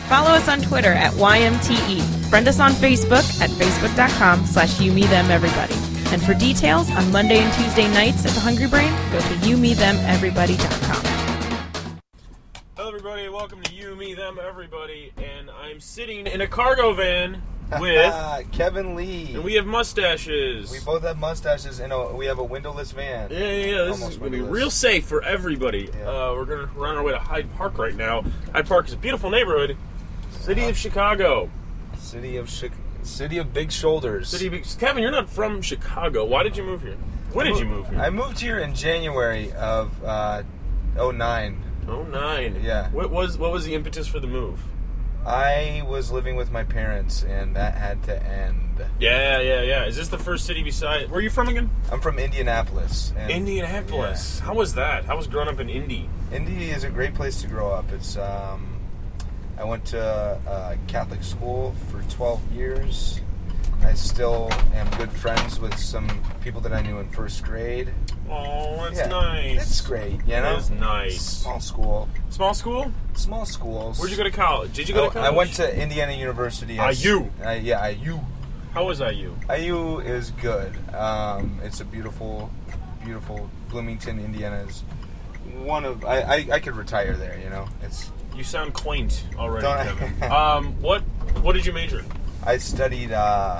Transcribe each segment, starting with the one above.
Follow us on Twitter at YMTE. Friend us on Facebook at facebook.com/YouMeThemEverybody. And for details on Monday and Tuesday nights at the Hungry Brain, go to YouMeThemEverybody.com. Hello everybody, welcome to You, Me, Them, Everybody, and I'm sitting in a cargo van with Kevin Lee. And we have mustaches. We both have mustaches, and we have a windowless van. Yeah, this is going to be real safe for everybody. Yeah. We're going to run our way to Hyde Park right now. Hyde Park is a beautiful neighborhood. City of Chicago. City of big shoulders. Kevin, you're not from Chicago. Why did you move here? When did you move here? I moved here in January of 2009. 2009. Yeah. What was the impetus for the move? I was living with my parents, and that had to end. Yeah. Is this the first city beside... Where are you from again? I'm from Indianapolis. Indianapolis. Yeah. How was that? How was growing up in Indy? Indy is a great place to grow up. It's I went to Catholic school for 12 years. I still am good friends with some people that I knew in first grade. Oh, that's nice. That's great, you know? That is nice. Small school. Small school? Small schools. Where'd you go to college? Did you go to college? I went to Indiana University. IU? IU. How was IU? IU is good. It's a beautiful, beautiful... Bloomington, Indiana is one of... I could retire there, you know? You sound quaint already, Kevin. What did you major in? I studied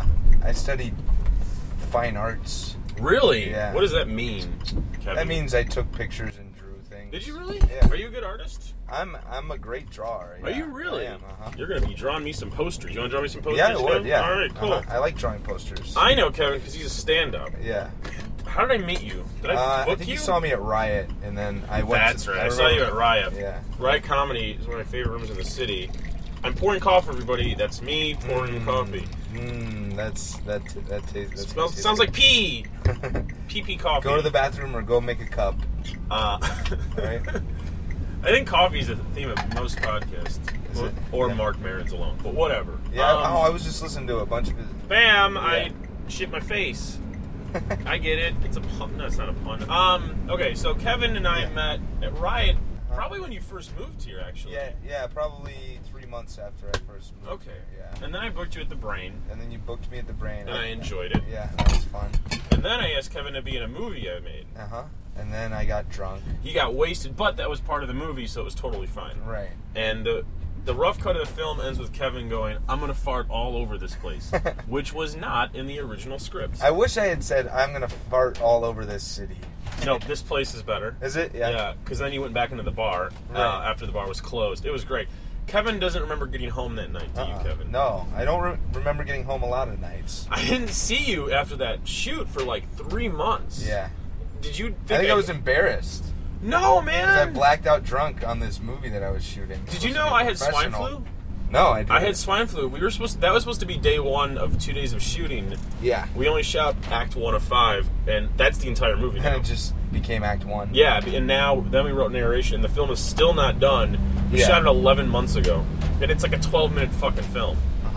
fine arts. Really? Yeah. What does that mean, Kevin? That means I took pictures and drew things. Did you really? Yeah. Are you a good artist? I'm a great drawer. Yeah. Are you really? I am, You're going to be drawing me some posters. You want to draw me some posters? Yeah, I would, yeah. All right, cool. I like drawing posters. I know Kevin because he's a stand-up. Yeah. How did I meet you? Did I book I think you? you saw me at Riot, and then I went That's right. I saw you at Riot. Yeah. Riot Comedy is one of my favorite rooms in the city. I'm pouring coffee, everybody. That's me pouring coffee. That tastes. Sounds like pee. Pee coffee. Go to the bathroom or go make a cup. Right? I think coffee is the theme of most podcasts. Or Mark Maron's alone. But whatever. Yeah, I was just listening to a bunch of his... Bam! Yeah. I shit my face. I get it. It's a pun. No, it's not a pun. Okay, so Kevin and I met at Riot probably when you first moved here, actually. Yeah, probably 3 months after I first moved here. Yeah. And then I booked you at the Brain. And then you booked me at the Brain. And I enjoyed it. Yeah, that was fun. And then I asked Kevin to be in a movie I made. And then I got drunk. He got wasted, but that was part of the movie, so it was totally fine. Right. And the rough cut of the film ends with Kevin going, "I'm going to fart all over this place," which was not in the original script. I wish I had said, "I'm going to fart all over this city." No, this place is better. Is it? Yeah. Yeah, because then you went back into the bar after the bar was closed. It was great. Kevin doesn't remember getting home that night, do you, Kevin? No, I don't remember getting home a lot of nights. I didn't see you after that shoot for like 3 months. Yeah. Did you think I think I was embarrassed. No, man. Because I blacked out drunk on this movie that I was shooting. Did you know I had swine flu? No, I didn't. I had swine flu. That was supposed to be day 1 of 2 days of shooting. Yeah. We only shot Act 1 of 5, and that's the entire movie now. And it just became Act 1. Yeah, and then we wrote narration. The film is still not done. We shot it 11 months ago. And it's like a 12-minute fucking film.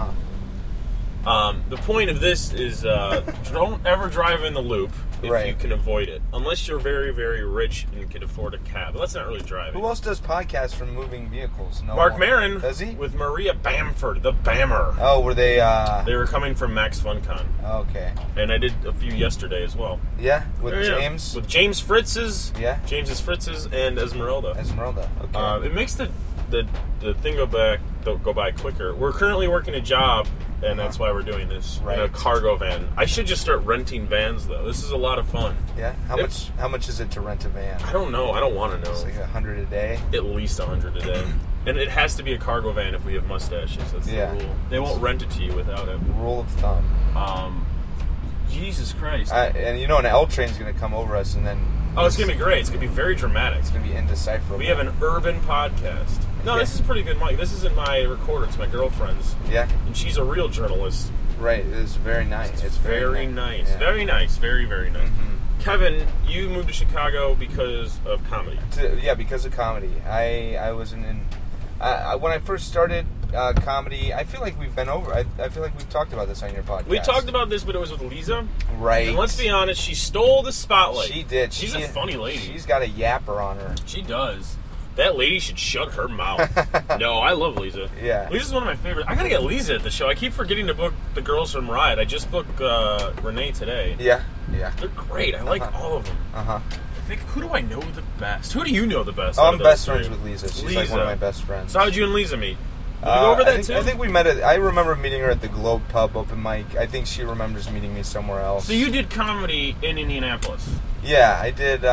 The point of this is don't ever drive in the loop if you can avoid it. Unless you're very, very rich and can afford a cab. But that's not really driving. Who else does podcasts from moving vehicles? No Mark one. Maron. Does he? With Maria Bamford, the Bammer. Oh, were they... They were coming from Max FunCon. Okay. And I did a few yesterday as well. Yeah? With James? With James Fritz's. Yeah? James's Fritz's and Esmeralda. Okay. It makes the thing go by quicker. We're currently working a job, and that's why we're doing this in a cargo van. I should just start renting vans, though. This is a lot of fun. Yeah? How much is it to rent a van? I don't know. I don't want to know. It's like $100 a day? At least $100 a day. And it has to be a cargo van if we have mustaches. That's the rule. They won't rent it to you without it. Rule of thumb. Jesus Christ. And you know an L train's going to come over us, and then... Oh, it's going to be great. It's going to be very dramatic. It's going to be indecipherable. We have an urban podcast. No, this is pretty good, Mike. This isn't my recorder. It's my girlfriend's. Yeah? And she's a real journalist. Right. It's very nice. It's very nice. Yeah. Very nice. Very, very nice. Mm-hmm. Kevin, you moved to Chicago because of comedy. Yeah, because of comedy. I was when I first started comedy, I feel like we've been over. I feel like we've talked about this on your podcast. We talked about this, but it was with Lisa. Right. And let's be honest, she stole the spotlight. She did. She's a funny lady. She's got a yapper on her. She does. That lady should shut her mouth. No, I love Lisa. Yeah. Lisa's one of my favorites. I gotta get Lisa at the show. I keep forgetting to book the girls from Riot. I just booked Renee today. Yeah. They're great. I like all of them. Uh-huh. I think, who do I know the best? Who do you know the best? Oh, I'm best friends with Lisa. She's Lisa. like one of my best friends. So how'd you and Lisa meet? Did you go over that too? I think we met I remember meeting her at the Globe Pub open mic. I think she remembers meeting me somewhere else. So you did comedy in Indianapolis? Yeah, I did.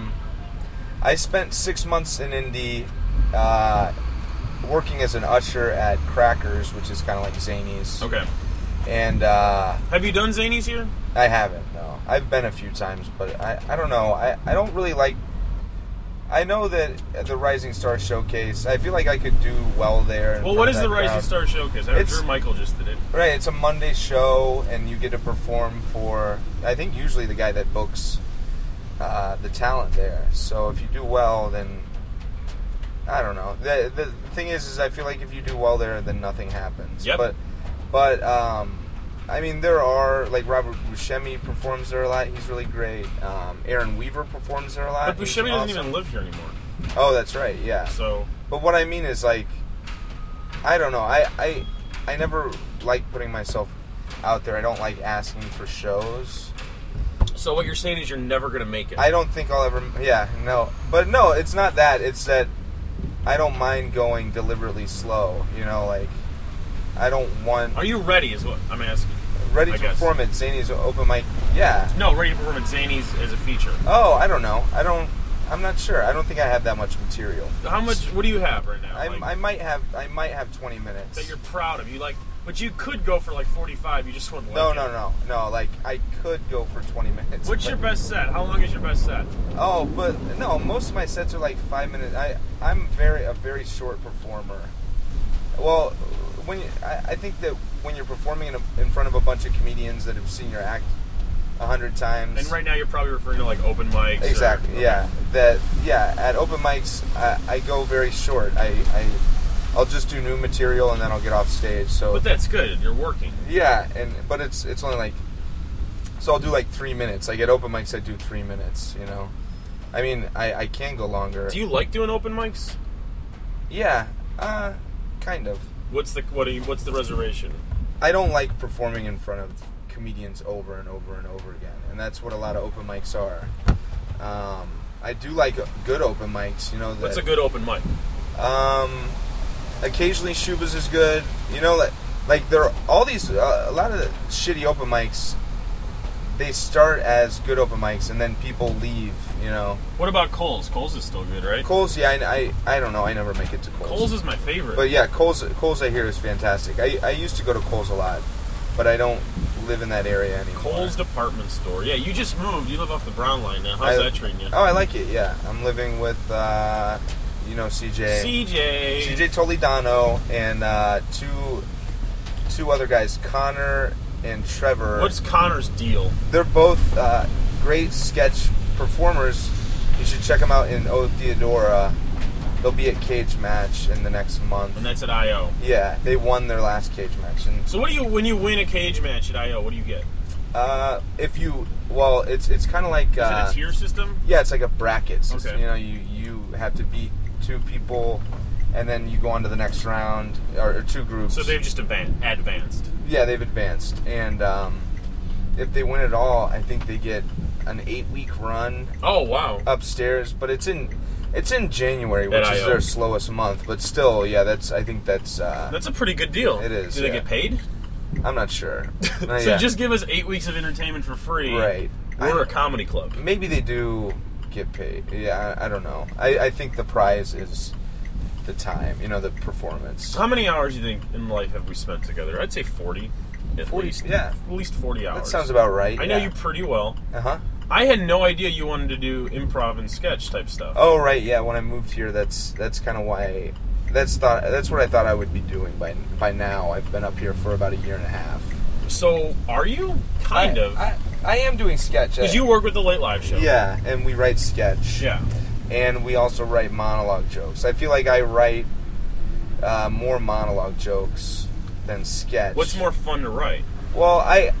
I spent 6 months in Indy working as an usher at Crackers, which is kind of like Zanies. Okay. And have you done Zanies here? I haven't, no. I've been a few times, but I don't know. I don't really like... I know that at the Rising Star Showcase, I feel like I could do well there. Well, what is the Rising Star Showcase? I know Drew Michael just did it. Right, it's a Monday show, and you get to perform for, I think, usually the guy that books the talent there. So if you do well, then, I don't know. The thing is I feel like if you do well there, then nothing happens. Yep. But I mean, there are, like, Robert Buscemi performs there a lot. He's really great. Aaron Weaver performs there a lot. But Buscemi doesn't even live here anymore. Oh, that's right, yeah. So. But what I mean is, like, I don't know. I never like putting myself out there. I don't like asking for shows. So what you're saying is you're never going to make it. I don't think I'll ever... Yeah, no. But no, it's not that. It's that I don't mind going deliberately slow. You know, like... I don't want... Are you ready is what I'm asking. Ready to perform at Zanies open mic? Yeah. No, ready to perform at Zanies as a feature. Oh, I don't know. I'm not sure. I don't think I have that much material. How much... What do you have right now? I might have 20 minutes. That you're proud of. But you could go for like 45. You just wouldn't No. Like, I could go for 20 minutes. What's your best set? How long is your best set? Oh, but no, most of my sets are like 5 minutes. I'm a very short performer. Well... I think that when you're performing in front of a bunch of comedians that have seen your act 100 times, and right now you're probably referring to like open mics. Exactly. Yeah. At open mics, I go very short. I'll just do new material and then I'll get off stage. So. But that's good. You're working. Yeah, but it's only like, so I'll do like 3 minutes. Like at open mics, I do 3 minutes. You know, I mean, I can go longer. Do you like doing open mics? Yeah. Kind of. What's the reservation? I don't like performing in front of comedians over and over and over again, and that's what a lot of open mics are. I do like good open mics, you know. What's a good open mic? Occasionally Shuba's is good, you know. Like there are all these a lot of the shitty open mics. They start as good open mics and then people leave, you know. What about Cole's? Cole's is still good, right? Cole's, yeah, I don't know. I never make it to Cole's. Cole's is my favorite. But yeah, Cole's I hear is fantastic. I used to go to Cole's a lot, but I don't live in that area anymore. Cole's department store. Yeah, you just moved. You live off the Brown line now. How's that treating you? Oh, I like it, yeah. I'm living with, CJ. CJ Toledano and two other guys, Connor and Trevor. What's Connor's deal? They're both great sketch performers. You should check them out in O Theodora. They'll be at Cage Match in the next month. And that's at I.O. Yeah, they won their last Cage Match. And so when you win a Cage Match at I.O., what do you get? It's kind of like... Is it a tier system? Yeah, it's like a bracket system. Okay. You know, you have to beat 2 people, and then you go on to the next round, or 2 groups. So they've just advanced. Yeah, they've advanced. And if they win it all, I think they get an 8-week run. Oh, wow. Upstairs, but it's in January, which is their slowest month. But still, yeah, I think that's a pretty good deal. It is. Do they get paid? I'm not sure. So just give us 8 weeks of entertainment for free. Right. We're a comedy club. Maybe they do get paid. Yeah, I don't know. I think the prize is the time, you know, the performance. How many hours do you think in life have we spent together? I'd say 40. 40, least. Yeah. At least 40 hours. That sounds about right. I know you pretty well. Uh-huh. I had no idea you wanted to do improv and sketch type stuff. Oh, right, yeah. When I moved here, that's kind of why... That's what I thought I would be doing by now. I've been up here for about a year and a half. So, are you? Kind of. I am doing sketch. Because you work with the Late Live Show. Yeah, and we write sketch. Yeah. And we also write monologue jokes. I feel like I write more monologue jokes than sketch. What's more fun to write? Well, I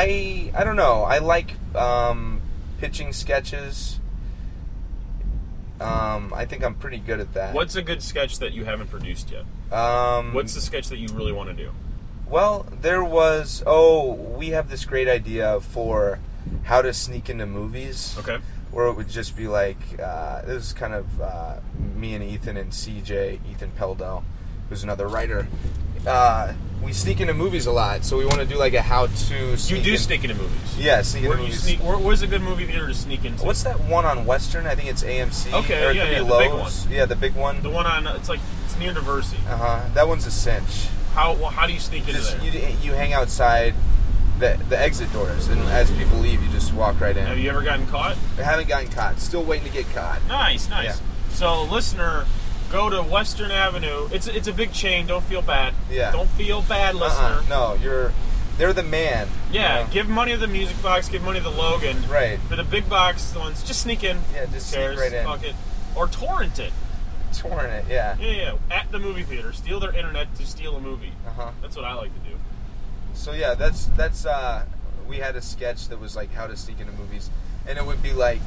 don't know. I like pitching sketches. I think I'm pretty good at that. What's a good sketch that you haven't produced yet? What's the sketch that you really want to do? Well, there was... we have this great idea for how to sneak into movies. Okay. Where it would just be like... this is kind of me and Ethan and CJ, Ethan Peldo, who's another writer. We sneak into movies a lot, so we want to do like a how-to sneak. You do sneak into movies? Yeah, sneak into movies. Where's a good movie theater to sneak into? What's that one on Western? I think it's AMC. Okay, or it could be the Lowe's. big one. Yeah, the big one. The one on, it's near Diversity. That one's a cinch. How do you sneak into there? You hang outside the exit doors, and as people leave, you just walk right in. Have you ever gotten caught? I haven't gotten caught. Still waiting to get caught. Nice. Yeah. So, listener, go to Western Avenue. It's a big chain. Don't feel bad. Yeah. Don't feel bad, listener. No, they're the man. Yeah, give money to the Music Box. Give money to the Logan. Right. For the big box, the ones, just sneak in. Yeah, just sneak right in. Fuck it. Or torrent it. Torrent it, yeah. Yeah. At the movie theater. Steal their internet to steal a movie. That's what I like to do. So, yeah, that's we had a sketch that was like how to sneak into movies. And it would be like,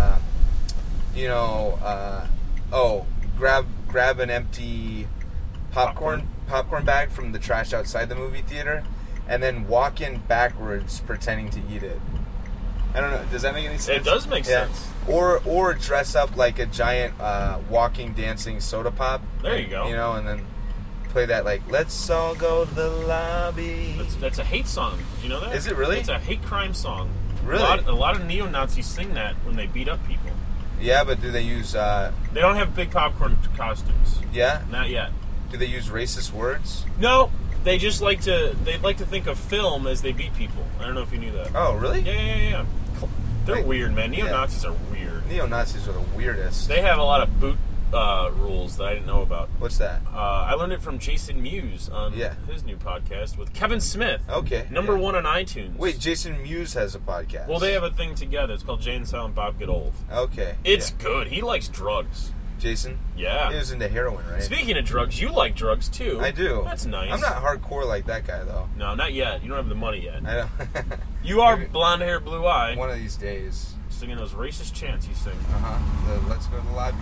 grab an empty popcorn bag from the trash outside the movie theater, and then walk in backwards pretending to eat it. I don't know. Does that make any sense? It does make sense. Or dress up like a giant walking, dancing soda pop. There you go. And then play that like, let's all go to the lobby. That's a hate song. Did you know that? Is it really? It's a hate crime song. Really? A lot of neo-Nazis sing that when they beat up people. Yeah, but do they use... They don't have big popcorn costumes. Yeah? Not yet. Do they use racist words? No. They just like to think of film as they beat people. I don't know if you knew that. Oh, really? Yeah. They're weird, man. Neo-Nazis are weird. Neo-Nazis are the weirdest. They have a lot of boot rules that I didn't know about. What's that? I learned it from Jason Mewes on his new podcast with Kevin Smith. Okay. Number 1 on iTunes. Wait, Jason Mewes has a podcast. Well, they have a thing together. It's called Jay and Silent Bob Get Old. Okay. It's good. He likes drugs. Jason? Yeah. He was into heroin, right? Speaking of drugs, you like drugs, too. I do. That's nice. I'm not hardcore like that guy, though. No, not yet. You don't have the money yet. I know. You are blonde hair, blue eye. One of these days. Singing those racist chants you sing. Let's go to the lobby.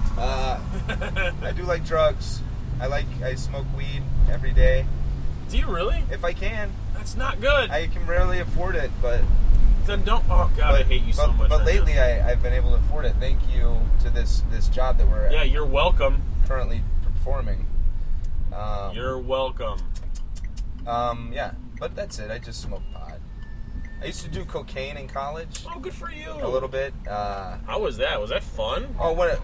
I do like drugs. I smoke weed every day. Do you really? If I can. That's not good. I can rarely afford it, but... Then don't... Oh, God, I hate you so much. But lately, I've been able to afford it. Thank you to this job that we're... Yeah, you're welcome. ...currently performing. You're welcome. Yeah. But that's it. I just smoke pot. I used to do cocaine in college. Oh, good for you. A little bit. How was that? Was that fun? Oh, what?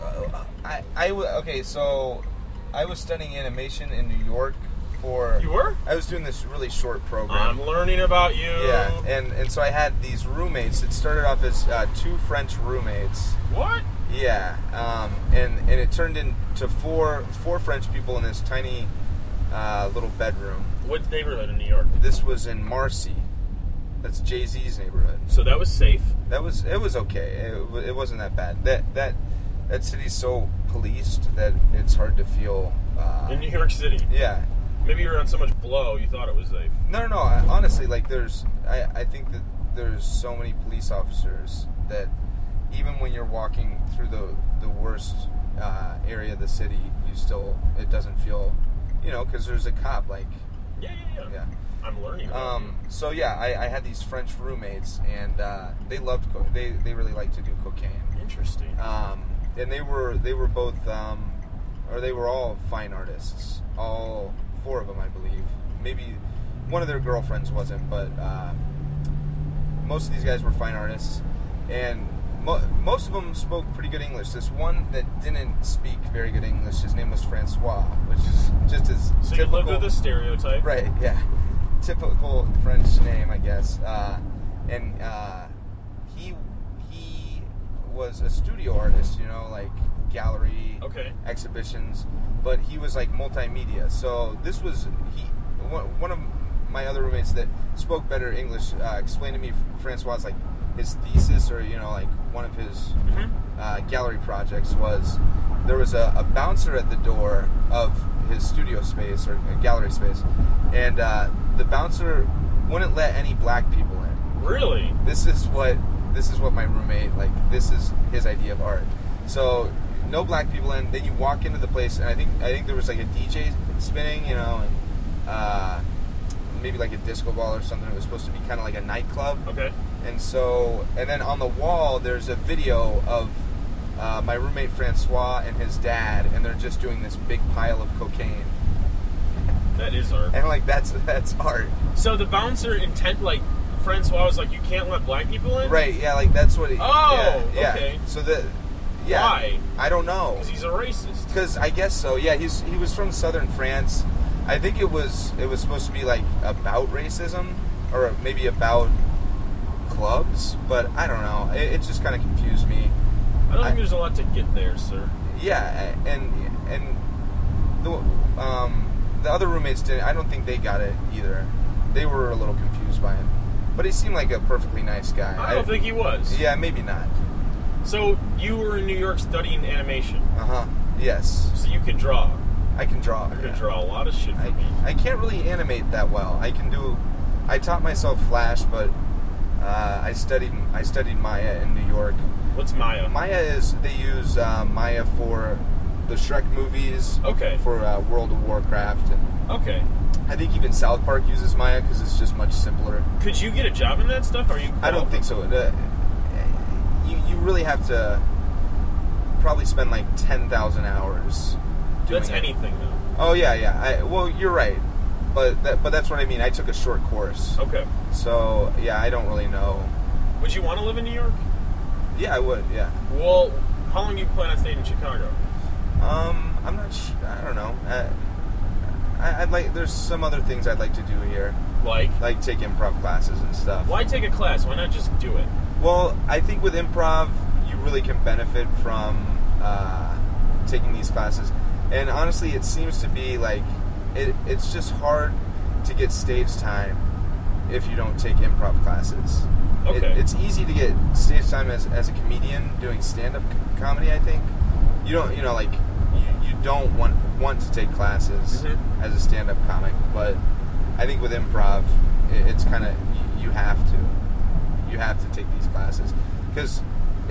Okay, so I was studying animation in New York for... You were? I was doing this really short program. I'm learning about you. Yeah, and so I had these roommates. It started off as 2 French roommates. What? Yeah, and it turned into four French people in this tiny little bedroom. What neighborhood in New York? This was in Marcy. That's Jay-Z's neighborhood. So that was safe? It was okay. It wasn't that bad. That city's so policed that it's hard to feel... in New York City? Yeah. Maybe you were on so much blow you thought it was safe. No. Honestly, like I think that there's so many police officers that even when you're walking through the worst area of the city, it doesn't feel, because there's a cop, like... Yeah. Yeah. I'm learning. So yeah, I had these French roommates, and they loved they really liked to do cocaine. Interesting. And they were both or they were all fine artists. All 4 of them, I believe. Maybe one of their girlfriends wasn't, but most of these guys were fine artists, and most of them spoke pretty good English. This one that didn't speak very good English, his name was Francois, which is just as so typical. You lived with the stereotype, right? Yeah. Typical French name, I guess. And he was a studio artist, like gallery exhibitions, but he was like multimedia. So this was one of my other roommates that spoke better English explained to me Francois' like his thesis, or like one of his gallery projects was there was a bouncer at the door of his studio space or gallery space, and the bouncer wouldn't let any black people in. Really? This is what my roommate, like, this is his idea of art. So no black people in. Then you walk into the place, and I think there was like a DJ spinning, you know, and maybe like a disco ball or something. It was supposed to be kind of like a nightclub. Okay. And then on the wall, there's a video of my roommate Francois and his dad, and they're just doing this big pile of cocaine. That is art. And like that's art. So the bouncer Francois was like, you can't let black people in? Right, yeah, like that's what yeah. Okay. So why? I don't know. Because he's a racist. Because I guess so, yeah, he was from southern France. I think it was supposed to be like about racism, or maybe about clubs, but I don't know. It just kind of confused me. I don't think there's a lot to get there, sir. Yeah, and the other roommates didn't. I don't think they got it either. They were a little confused by him. But he seemed like a perfectly nice guy. I don't think he was. Yeah, maybe not. So, you were in New York studying animation. Uh-huh. Yes. So you can draw. I can draw. You can draw a lot of shit for me. I can't really animate that well. I taught myself Flash, but I studied Maya in New York. What's Maya? Maya is, they use Maya for the Shrek movies. Okay. For World of Warcraft. And okay. I think even South Park uses Maya because it's just much simpler. Could you get a job in that stuff? Are you? I don't think so. You really have to probably spend like 10,000 hours doing That's anything, though. Oh, yeah. Well, you're right. But that's what I mean. I took a short course. Okay. So, yeah, I don't really know. Would you want to live in New York? Yeah, I would, yeah. Well, how long do you plan on staying in Chicago? I'm not sure. I don't know. I'd like. There's some other things I'd like to do here. Like take improv classes and stuff. Why take a class? Why not just do it? Well, I think with improv, you really can benefit from taking these classes. And honestly, it seems to be like it's just hard to get stage time if you don't take improv classes. Okay. It's easy to get stage time as a comedian doing stand-up comedy, I think. You don't, you don't want to take classes as a stand-up comic, but I think with improv, it's kind of, you have to take these classes because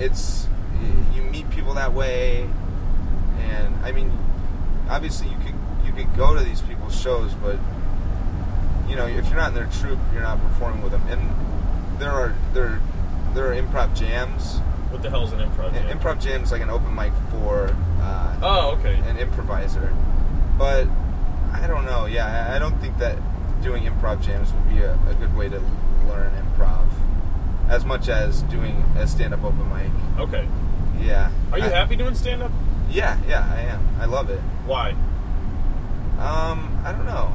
you meet people that way, and I mean, obviously you could go to these people's shows, but if you're not in their troupe, you're not performing with them. And there are improv jams. What the hell is an improv jam? Improv jam is like an open mic for an improviser. But I don't know. Yeah, I don't think that doing improv jams would be a good way to learn improv as much as doing a stand-up open mic. Okay. Yeah. Are you happy doing stand-up? Yeah, I am. I love it. Why? I don't know.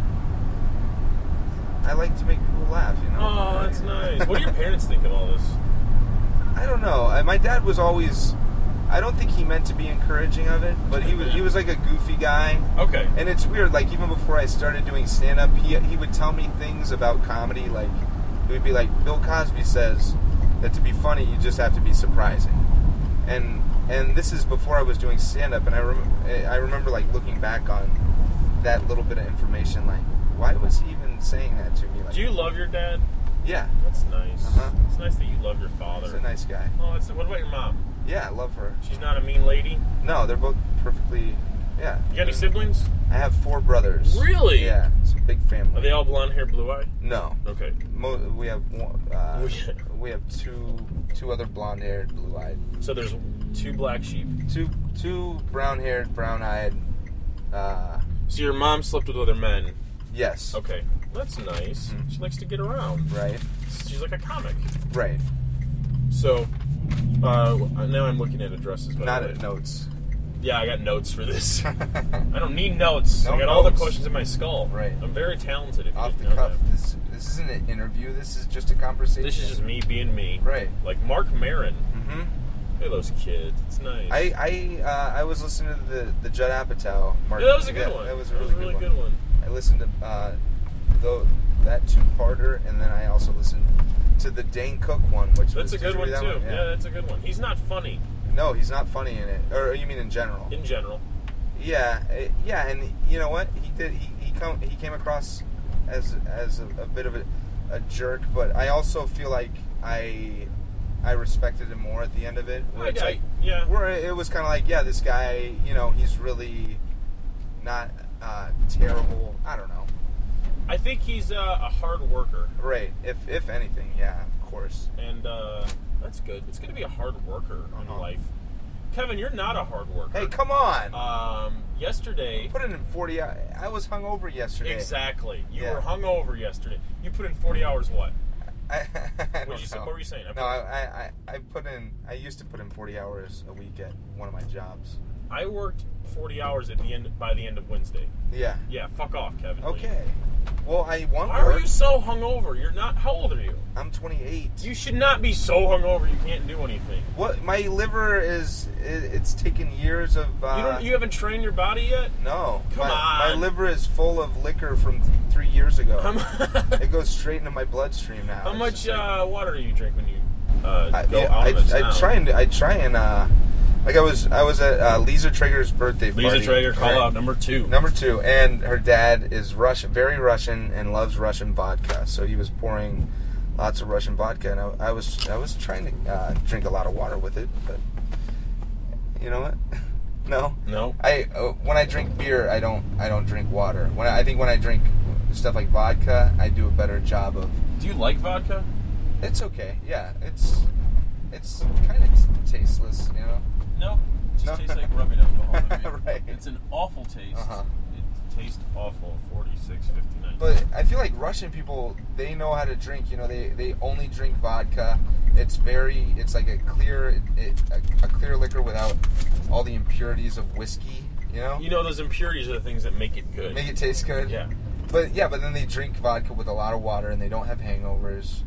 I like to make people laugh, Oh, that's nice. What do your parents think of all this? I don't know. My dad was always... I don't think he meant to be encouraging of it, but he was like a goofy guy. Okay. And it's weird, like even before I started doing stand-up, he would tell me things about comedy, like it would be like, Bill Cosby says that to be funny, you just have to be surprising. And this is before I was doing stand-up, and I remember like looking back on that little bit of information, like, why was he even saying that to me? Like, do you love your dad? Yeah. That's nice. Uh-huh. It's nice that you love your father. He's a nice guy. Oh, what about your mom? Yeah, I love her. She's not a mean lady? No, they're both perfectly... Yeah. You got any siblings? I have 4 brothers. Really? Yeah, it's a big family. Are they all blonde hair, blue eye? No. Okay. We have one, we have two other blonde haired, blue eyed. So there's 2 black sheep. Two brown haired, brown eyed. So your mom slept with other men? Yes. Okay. That's nice. Mm-hmm. She likes to get around. Right. She's like a comic. Right. So, now I'm looking at addresses. Not at notes. Yeah, I got notes for this. I don't need notes. No I got notes. all the questions in my skull. Right. I'm very talented. If Off you the know cuff. that. This isn't an interview. This is just a conversation. This is just me being me. Right. Like Mark Maron. Mm-hmm. Look at those kids. It's nice. I was listening to the Judd Apatow. Yeah, that was a good one. That was a really good one. I listened to that 2-parter, and then I also listened to the Dane Cook one, which that's was a good one too. Yeah, that's a good one. He's not funny. No, he's not funny in it. Or you mean in general? In general. Yeah, and you know what? He came across as a bit of a jerk, but I also feel like I I respected him more at the end of it. Where it's like, yeah. Where it was kind of like, yeah, this guy, he's really not terrible. I don't know. I think he's a hard worker. Right. If anything, yeah, of course. And that's good. It's good to be a hard worker in life. Kevin, you're not a hard worker. Hey, come on. Yesterday... Put it in 40 hours. I was hungover yesterday. Exactly. You were hungover yesterday. You put in 40 hours what? What were you saying? I used to put in 40 hours a week at one of my jobs. I worked 40 hours by the end of Wednesday. Yeah. Yeah, fuck off, Kevin. Okay. Well, I want Why are you so hungover? You're not... How old are you? I'm 28. You should not be so hungover you can't do anything. What? My liver it's taken years of... You haven't trained your body yet? No. Come on. My liver is full of liquor from 3 years ago. It goes straight into my bloodstream now. How much water do you drink when you go out of I try and like I was at Lisa Traeger's birthday party. Lisa Traeger, call out number 2. Number 2, and her dad is Russian, very Russian, and loves Russian vodka. So he was pouring lots of Russian vodka, and I was trying to drink a lot of water with it, but you know what? No. When I drink beer, I don't drink water. When I drink stuff like vodka, I do a better job of. Do you like vodka? It's okay. Yeah, it's kind of tasteless, No, it just tastes like rubbing alcohol. Right. It's an awful taste. Uh-huh. It tastes awful. 46.59. But I feel like Russian people, they know how to drink. They only drink vodka. It's like a clear liquor without all the impurities of whiskey. Those impurities are the things that make it good. Make it taste good. Yeah. But then they drink vodka with a lot of water, and they don't have hangovers.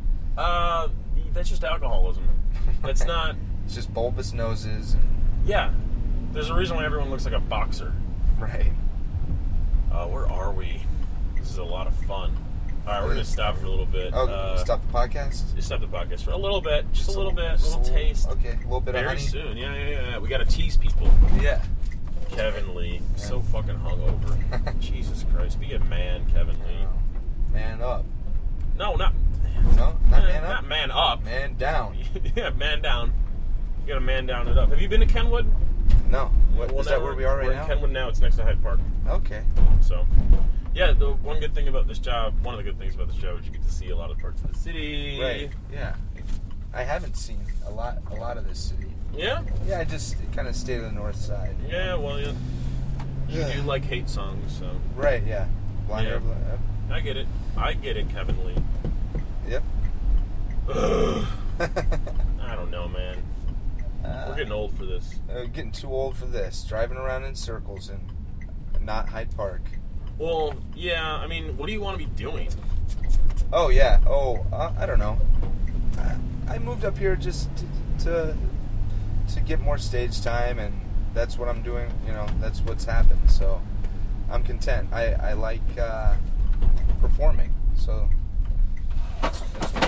That's just alcoholism. That's not. It's just bulbous noses. Yeah. There's a reason why everyone looks like a boxer. Right. Where are we? This is a lot of fun. All right, we're going to stop for a little bit. Oh, stop the podcast? Just stop the podcast for a little bit. Just a little bit. A little taste. Okay, a little bit of honey. Very soon. Yeah. We got to tease people. Yeah. Kevin Lee. Yeah. So fucking hungover. Jesus Christ. Be a man, Kevin Lee. Man up. No, not man up. Not man up. Man down. Yeah, man down. You got to man down it up. Have you been to Kenwood? No. Is that where we are right now? We're in Kenwood now. It's next to Hyde Park. Okay. So, yeah, the one good thing about this job, one of the good things about this job is you get to see a lot of parts of the city. Right. Yeah. I haven't seen a lot of this city. Yeah? Yeah, I just kind of stayed on the north side. Yeah, well, you do like hate songs, so. Right, yeah. Yeah. I get it, Kevin Lee. Yep. I don't know, man. We're getting old for this. Getting too old for this. Driving around in circles and not Hyde Park. Well, yeah, I mean, what do you want to be doing? Oh, yeah. I don't know. I moved up here just to get more stage time, and that's what I'm doing. That's what's happened. So I'm content. I like performing. So that's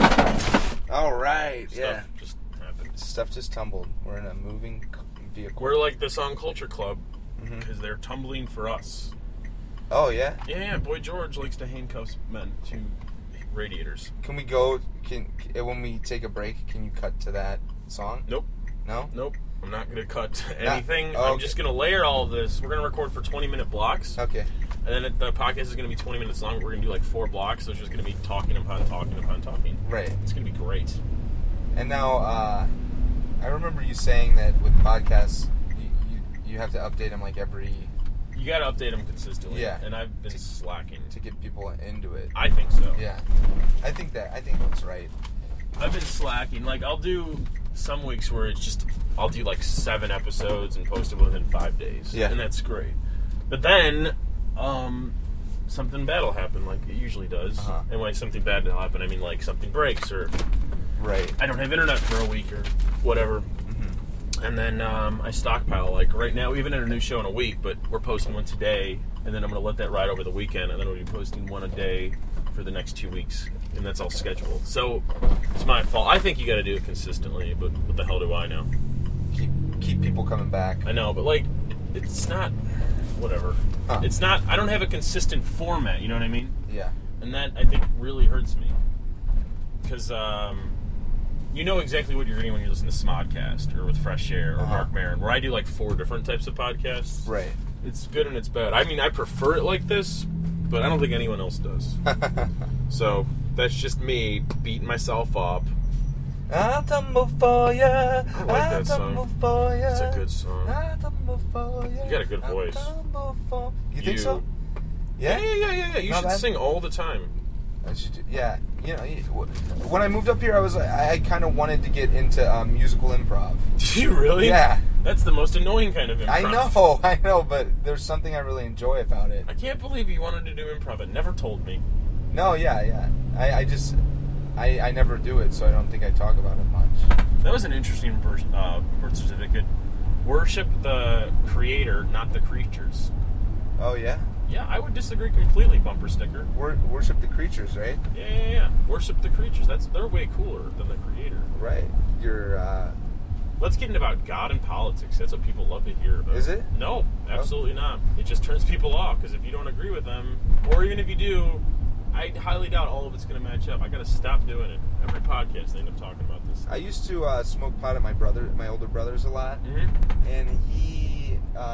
all right. Stuff just happened. Stuff just tumbled. We're in a moving vehicle. We're like the Song Culture Club because they're tumbling for us. Oh yeah. Yeah. Boy George likes to handcuff men to radiators. Can we go? When we take a break, can you cut to that song? Nope. No? Nope. I'm not going to cut anything. Okay. I'm just going to layer all of this. We're going to record for 20-minute blocks. Okay. And then the podcast is going to be 20 minutes long. We're going to do like 4 blocks. So it's just going to be talking upon talking upon talking. Right. It's going to be great. And now, I remember you saying that with podcasts, you have to update them like every... You got to update them consistently. Yeah. And I've been slacking. To get people into it. I think so. Yeah. I think that's right. I've been slacking. Like, I'll do some weeks where it's just... I'll do like 7 episodes and post them within 5 days. Yeah. And that's great. But then... something bad will happen, like it usually does. Uh-huh. And when something bad will happen, I mean like something breaks or right. I don't have internet for a week or whatever. Mm-hmm. And then I stockpile. Like right now, we haven't had a new show in a week, but we're posting one today, and then I'm going to let that ride over the weekend, and then we'll be posting one a day for the next 2 weeks, and that's all scheduled. So it's my fault. I think you got to do it consistently, but what the hell do I know? Keep people coming back. I know, but like it's not. Whatever. Huh. It's not... I don't have a consistent format, you know what I mean? Yeah. And that, I think, really hurts me. Because, you know exactly what you're getting when you listen to Smodcast or with Fresh Air or Mark Maron, where I do like 4 different types of podcasts. Right. It's good and it's bad. I mean, I prefer it like this, but I don't think anyone else does. So that's just me beating myself up. I'll tumble for ya. I like that song. For ya. It's a good song. I'll tumble for ya. You got a good voice. You think so? Yeah. You Not should bad. sing all the time. Yeah. You know, when I moved up here, I kind of wanted to get into musical improv. Did you really? Yeah. That's the most annoying kind of improv. I know, but there's something I really enjoy about it. I can't believe you wanted to do improv. It never told me. No, yeah. I never do it, so I don't think I talk about it much. That was an interesting birth certificate. Worship the creator, not the creatures. Oh, yeah? Yeah, I would disagree completely, bumper sticker. Worship the creatures, right? Yeah. Worship the creatures. They're way cooler than the creator. Right. Let's get into about God and politics. That's what people love to hear about. Is it? No, absolutely not. It just turns people off, because if you don't agree with them, or even if you do, I highly doubt all of it's going to match up. I got to stop doing it. Every podcast, they end up talking about this. I used to smoke pot at my older brother's a lot, and he,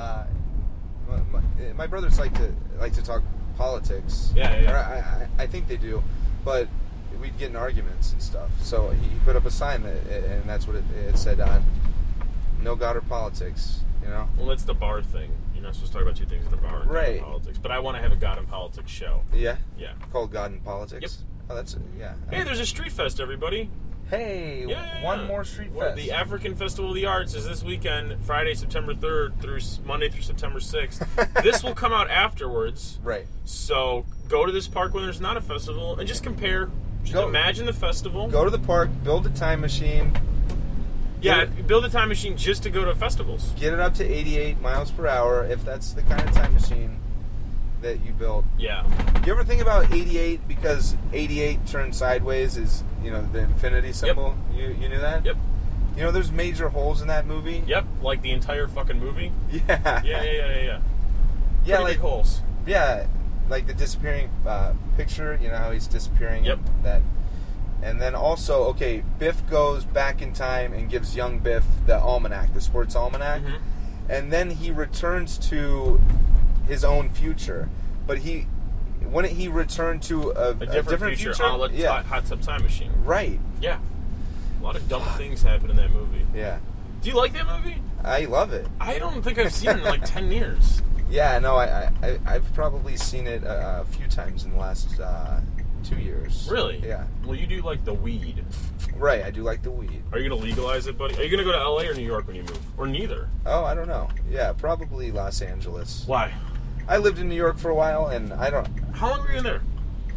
my brothers like to talk politics. Yeah. Or I think they do, but we'd get in arguments and stuff. So he put up a sign and that's what it said on: "No God or politics." You know. Well, that's the bar thing. You're not supposed to talk about 2 things at a bar, right? God and politics. But I want to have a God and politics show. Yeah. Yeah. Called God and Politics. Yep. Oh, that's yeah. Hey, there's a street fest, everybody. Hey, Yeah. one more street fest. The African Festival of the Arts is this weekend, Friday, September 3rd through Monday through September 6th. This will come out afterwards. Right. So go to this park when there's not a festival and just compare. Just imagine the festival. Go to the park, build a time machine. Yeah, build a time machine just to go to festivals. Get it up to 88 miles per hour if that's the kind of time machine that you built. Yeah. You ever think about 88 because 88 turned sideways is, the infinity symbol? Yep. You knew that? Yep. There's major holes in that movie? Yep, like the entire fucking movie. Yeah. Yeah. Yeah, Pretty big holes. Yeah, like the disappearing picture, how he's disappearing. Yep. That. And then also, Biff goes back in time and gives young Biff the almanac, the sports almanac. Mm-hmm. And then he returns to his own future. But wouldn't he return to a different future? Hot Tub Time Machine. Right. Yeah. A lot of dumb things happen in that movie. Yeah. Do you like that movie? I love it. I don't think I've seen it in like 10 years. Yeah, no, I've probably seen it a few times in the last 2 years. Really? Yeah. Well, you do like the weed. Right, I do like the weed. Are you going to legalize it, buddy? Are you going to go to LA or New York when you move? Or neither? Oh, I don't know. Yeah, probably Los Angeles. Why? I lived in New York for a while, and I don't... How long were you in there?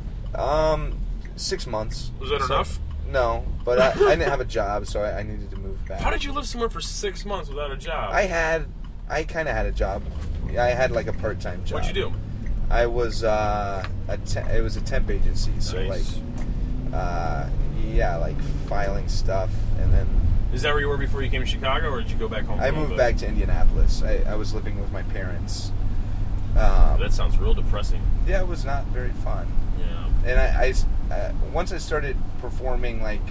6 months. Was that enough? No, but I didn't have a job, so I needed to move back. How did you live somewhere for 6 months without a job? I kind of had a job. I had like a part-time job. What'd you do? I was it was a temp agency, so nice. like filing stuff, and then. Is that where you were before you came to Chicago, or did you go back home? I moved back to Indianapolis. I was living with my parents. That sounds real depressing. Yeah, it was not very fun. Yeah. And I once I started performing, like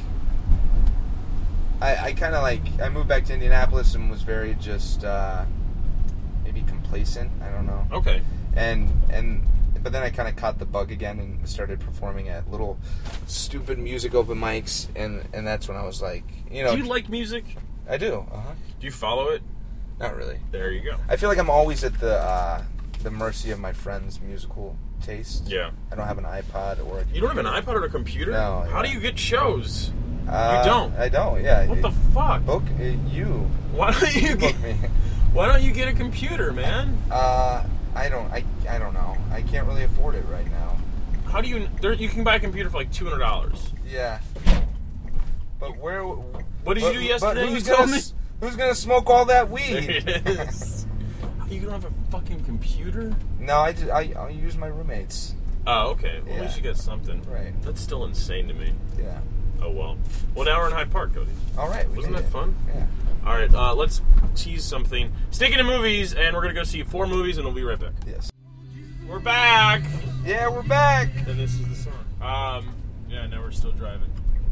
I kind of I moved back to Indianapolis and was very just maybe complacent. I don't know. Okay. But then I kind of caught the bug again and started performing at little stupid music open mics, and that's when I was like, Do you like music? I do. Do you follow it? Not really. There you go. I feel like I'm always at the mercy of my friends' musical taste. Yeah. I don't have an iPod or a computer. You don't have an iPod or a computer? No. How do you get shows? You don't? I don't, yeah. What the fuck? Book you. Why don't you book me? Why don't you get a computer, man? I don't know. I can't really afford it right now. How do you... you can buy a computer for like $200. Yeah. But where... What did you do yesterday? But you told me? Who's going to smoke all that weed? There it is. You don't have a fucking computer? No, I use my roommates. Oh, okay. Well, Yeah. at least you got something. Right. That's still insane to me. Yeah. Oh, well. Well, now we're in Hyde Park, Cody. All right. Wasn't that fun? Yeah. All right, let's tease something. Sticking to movies, and we're going to go see 4 movies, and we'll be right back. Yes. We're back! Yeah, we're back! And this is the song. Yeah, now we're still driving.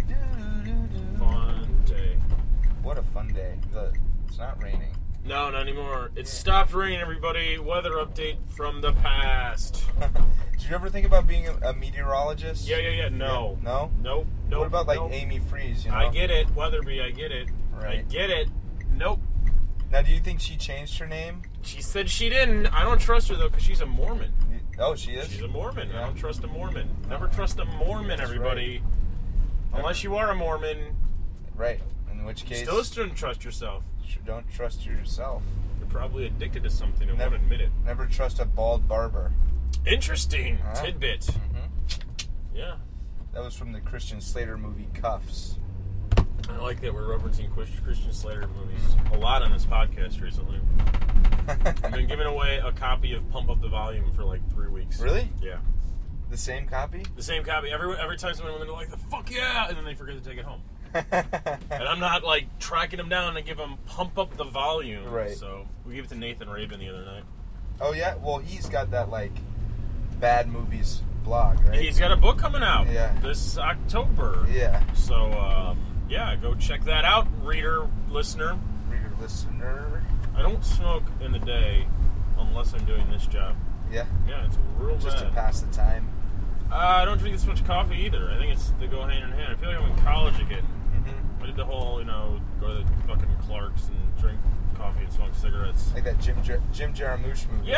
Fun day. What a fun day. It's not raining. No, not anymore. It stopped raining, everybody. Weather update from the past. Did you ever think about being a meteorologist? Yeah. No. No? Nope. What about like Amy Freeze, you know? I get it, Weatherby, I get it. Right. I get it. Nope. Now, do you think she changed her name? She said she didn't. I don't trust her, though, because she's a Mormon. Oh, she is? She's a Mormon. Yeah. I don't trust a Mormon. Never trust a Mormon, everybody. Right. Unless you are a Mormon. Right. In which case... Still shouldn't trust yourself. Don't trust yourself. You're probably addicted to something and Never- won't admit it. Never trust a bald barber. Interesting tidbit. Mm-hmm. Yeah. That was from the Christian Slater movie Cuffs. I like that we're referencing Christian Slater movies a lot on this podcast recently. I've been giving away a copy of Pump Up the Volume for like 3 weeks. Really? Yeah. The same copy? The same copy. Every time someone they're like, the fuck yeah! And then they forget to take it home. And I'm not like tracking them down to give them Pump Up the Volume. Right. So we gave it to Nathan Rabin the other night. Oh, yeah? Well, he's got that, like, bad movies blog, right? He's got a book coming out this October. Yeah. So, go check that out, reader, listener. Reader, listener. I don't smoke in the day unless I'm doing this job. Yeah? Yeah, it's real Just bad. to pass the time. I don't drink this much coffee either. I think they go hand in hand. I feel like I'm in college again. Mm-hmm. I did the whole, go to the fucking Clark's and drink coffee and smoke cigarettes. Like that Jim Jarmusch movie.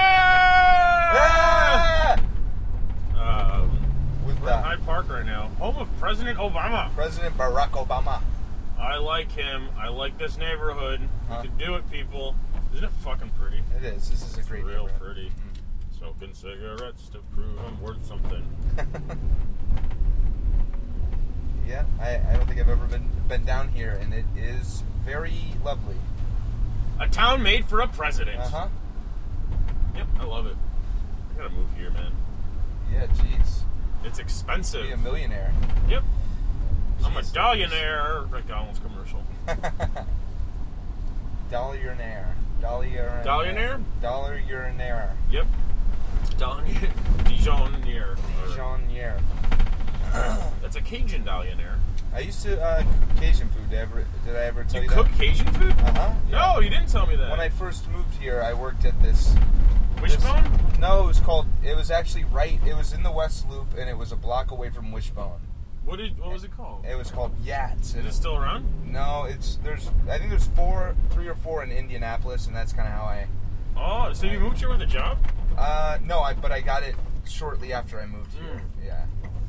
Yeah! With We're in Hyde Park right now. Home of President Obama. President Barack Obama. I like him. I like this neighborhood. Huh? We can do it, people. Isn't it fucking pretty? It is. This is a great Real neighborhood. pretty. Smoking cigarettes to prove I'm worth something. Yeah, I don't think I've ever been down here, and it is very lovely. A town made for a president. Uh-huh. Yep, I love it. I gotta move here, man. Yeah, jeez. It's expensive. Be a millionaire. Yep. I'm a Jeez. dollionaire. McDonald's commercial. Dollionaire. Dollionaire. Dollionaire? Dollionaire. Yep. Dijonnaire. Dijonnaire. That's a Cajun dollionaire. I used to Cajun food. Did I ever tell you You cook that? Cajun food? Uh-huh. Yeah. No, you didn't tell me that. When I first moved here, I worked at this... Wishbone? No, it was actually it was in the West Loop, and it was a block away from Wishbone. What was it called? It was called Yats. Is it still around? No, I think there's 3 or 4 in Indianapolis, and that's kind of how I... Oh, so you moved here with a job? No, but I got it shortly after I moved here. Yeah.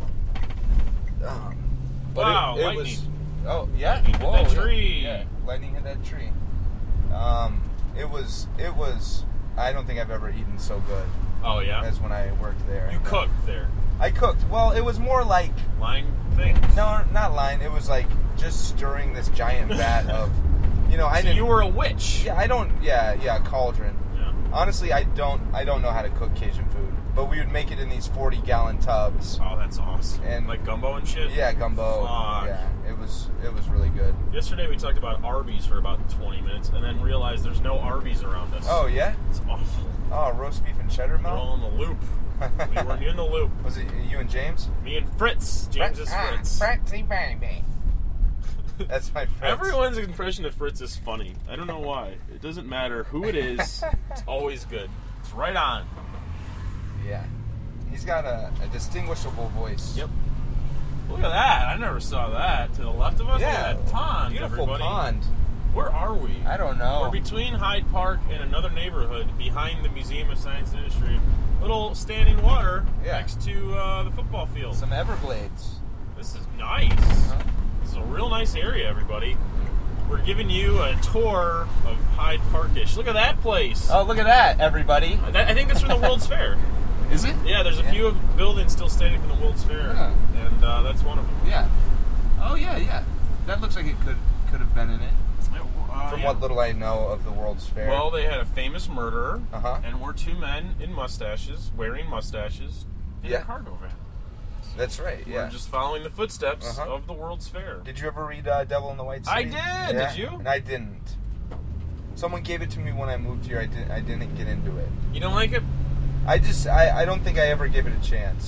But Wow, it lightning. was... Oh, yeah. Lightning hit that tree. Yeah, lightning hit that tree. It was... I don't think I've ever eaten so good Oh, yeah? as when I worked there. You cooked there. I cooked. Well, it was more like... Line things? No, not line. It was like just stirring this giant vat of... I So didn't... you were a witch. Yeah, I don't... Yeah, cauldron. Yeah. Honestly, I don't know how to cook Cajun food. But we would make it in these 40-gallon tubs. Oh, that's awesome. And- like gumbo and shit? Yeah, gumbo. Fuck. Yeah, it was really good. Yesterday we talked about Arby's for about 20 minutes and then realized there's no Arby's around us. Oh, yeah? It's awful. Oh, roast beef and cheddar We're all milk? in the loop. We were in the loop. Was it you and James? Me and Fritz. James is Fritz. Fritzy baby. That's my Fritz. Everyone's impression of Fritz is funny. I don't know why. It doesn't matter who it is. It's always good. It's right on. Yeah. He's got a distinguishable voice. Yep. Look at that. I never saw that. To the left of us, Yeah. look at that pond, Beautiful everybody. pond. Where are we? I don't know. We're between Hyde Park and another neighborhood behind the Museum of Science and Industry. Little standing water next to the football field. Some Everglades. This is nice. This is a real nice area, everybody. We're giving you a tour of Hyde Parkish. Look at that place. Oh, look at that, everybody. I think that's from the World's Fair. Is it? Yeah, there's a few of buildings still standing from the World's Fair, Yeah. and that's one of them. Yeah. Oh, yeah. That looks like it could have been in it. From what little I know of the World's Fair. Well, they had a famous murderer, Uh-huh. and were 2 men in mustaches, wearing mustaches, in a cargo van. That's right, yeah. We're just following the footsteps Uh-huh. of the World's Fair. Did you ever read Devil in the White City? I did. Yeah. Did you? And I didn't. Someone gave it to me when I moved here. I didn't get into it. You don't like it? I don't think I ever gave it a chance.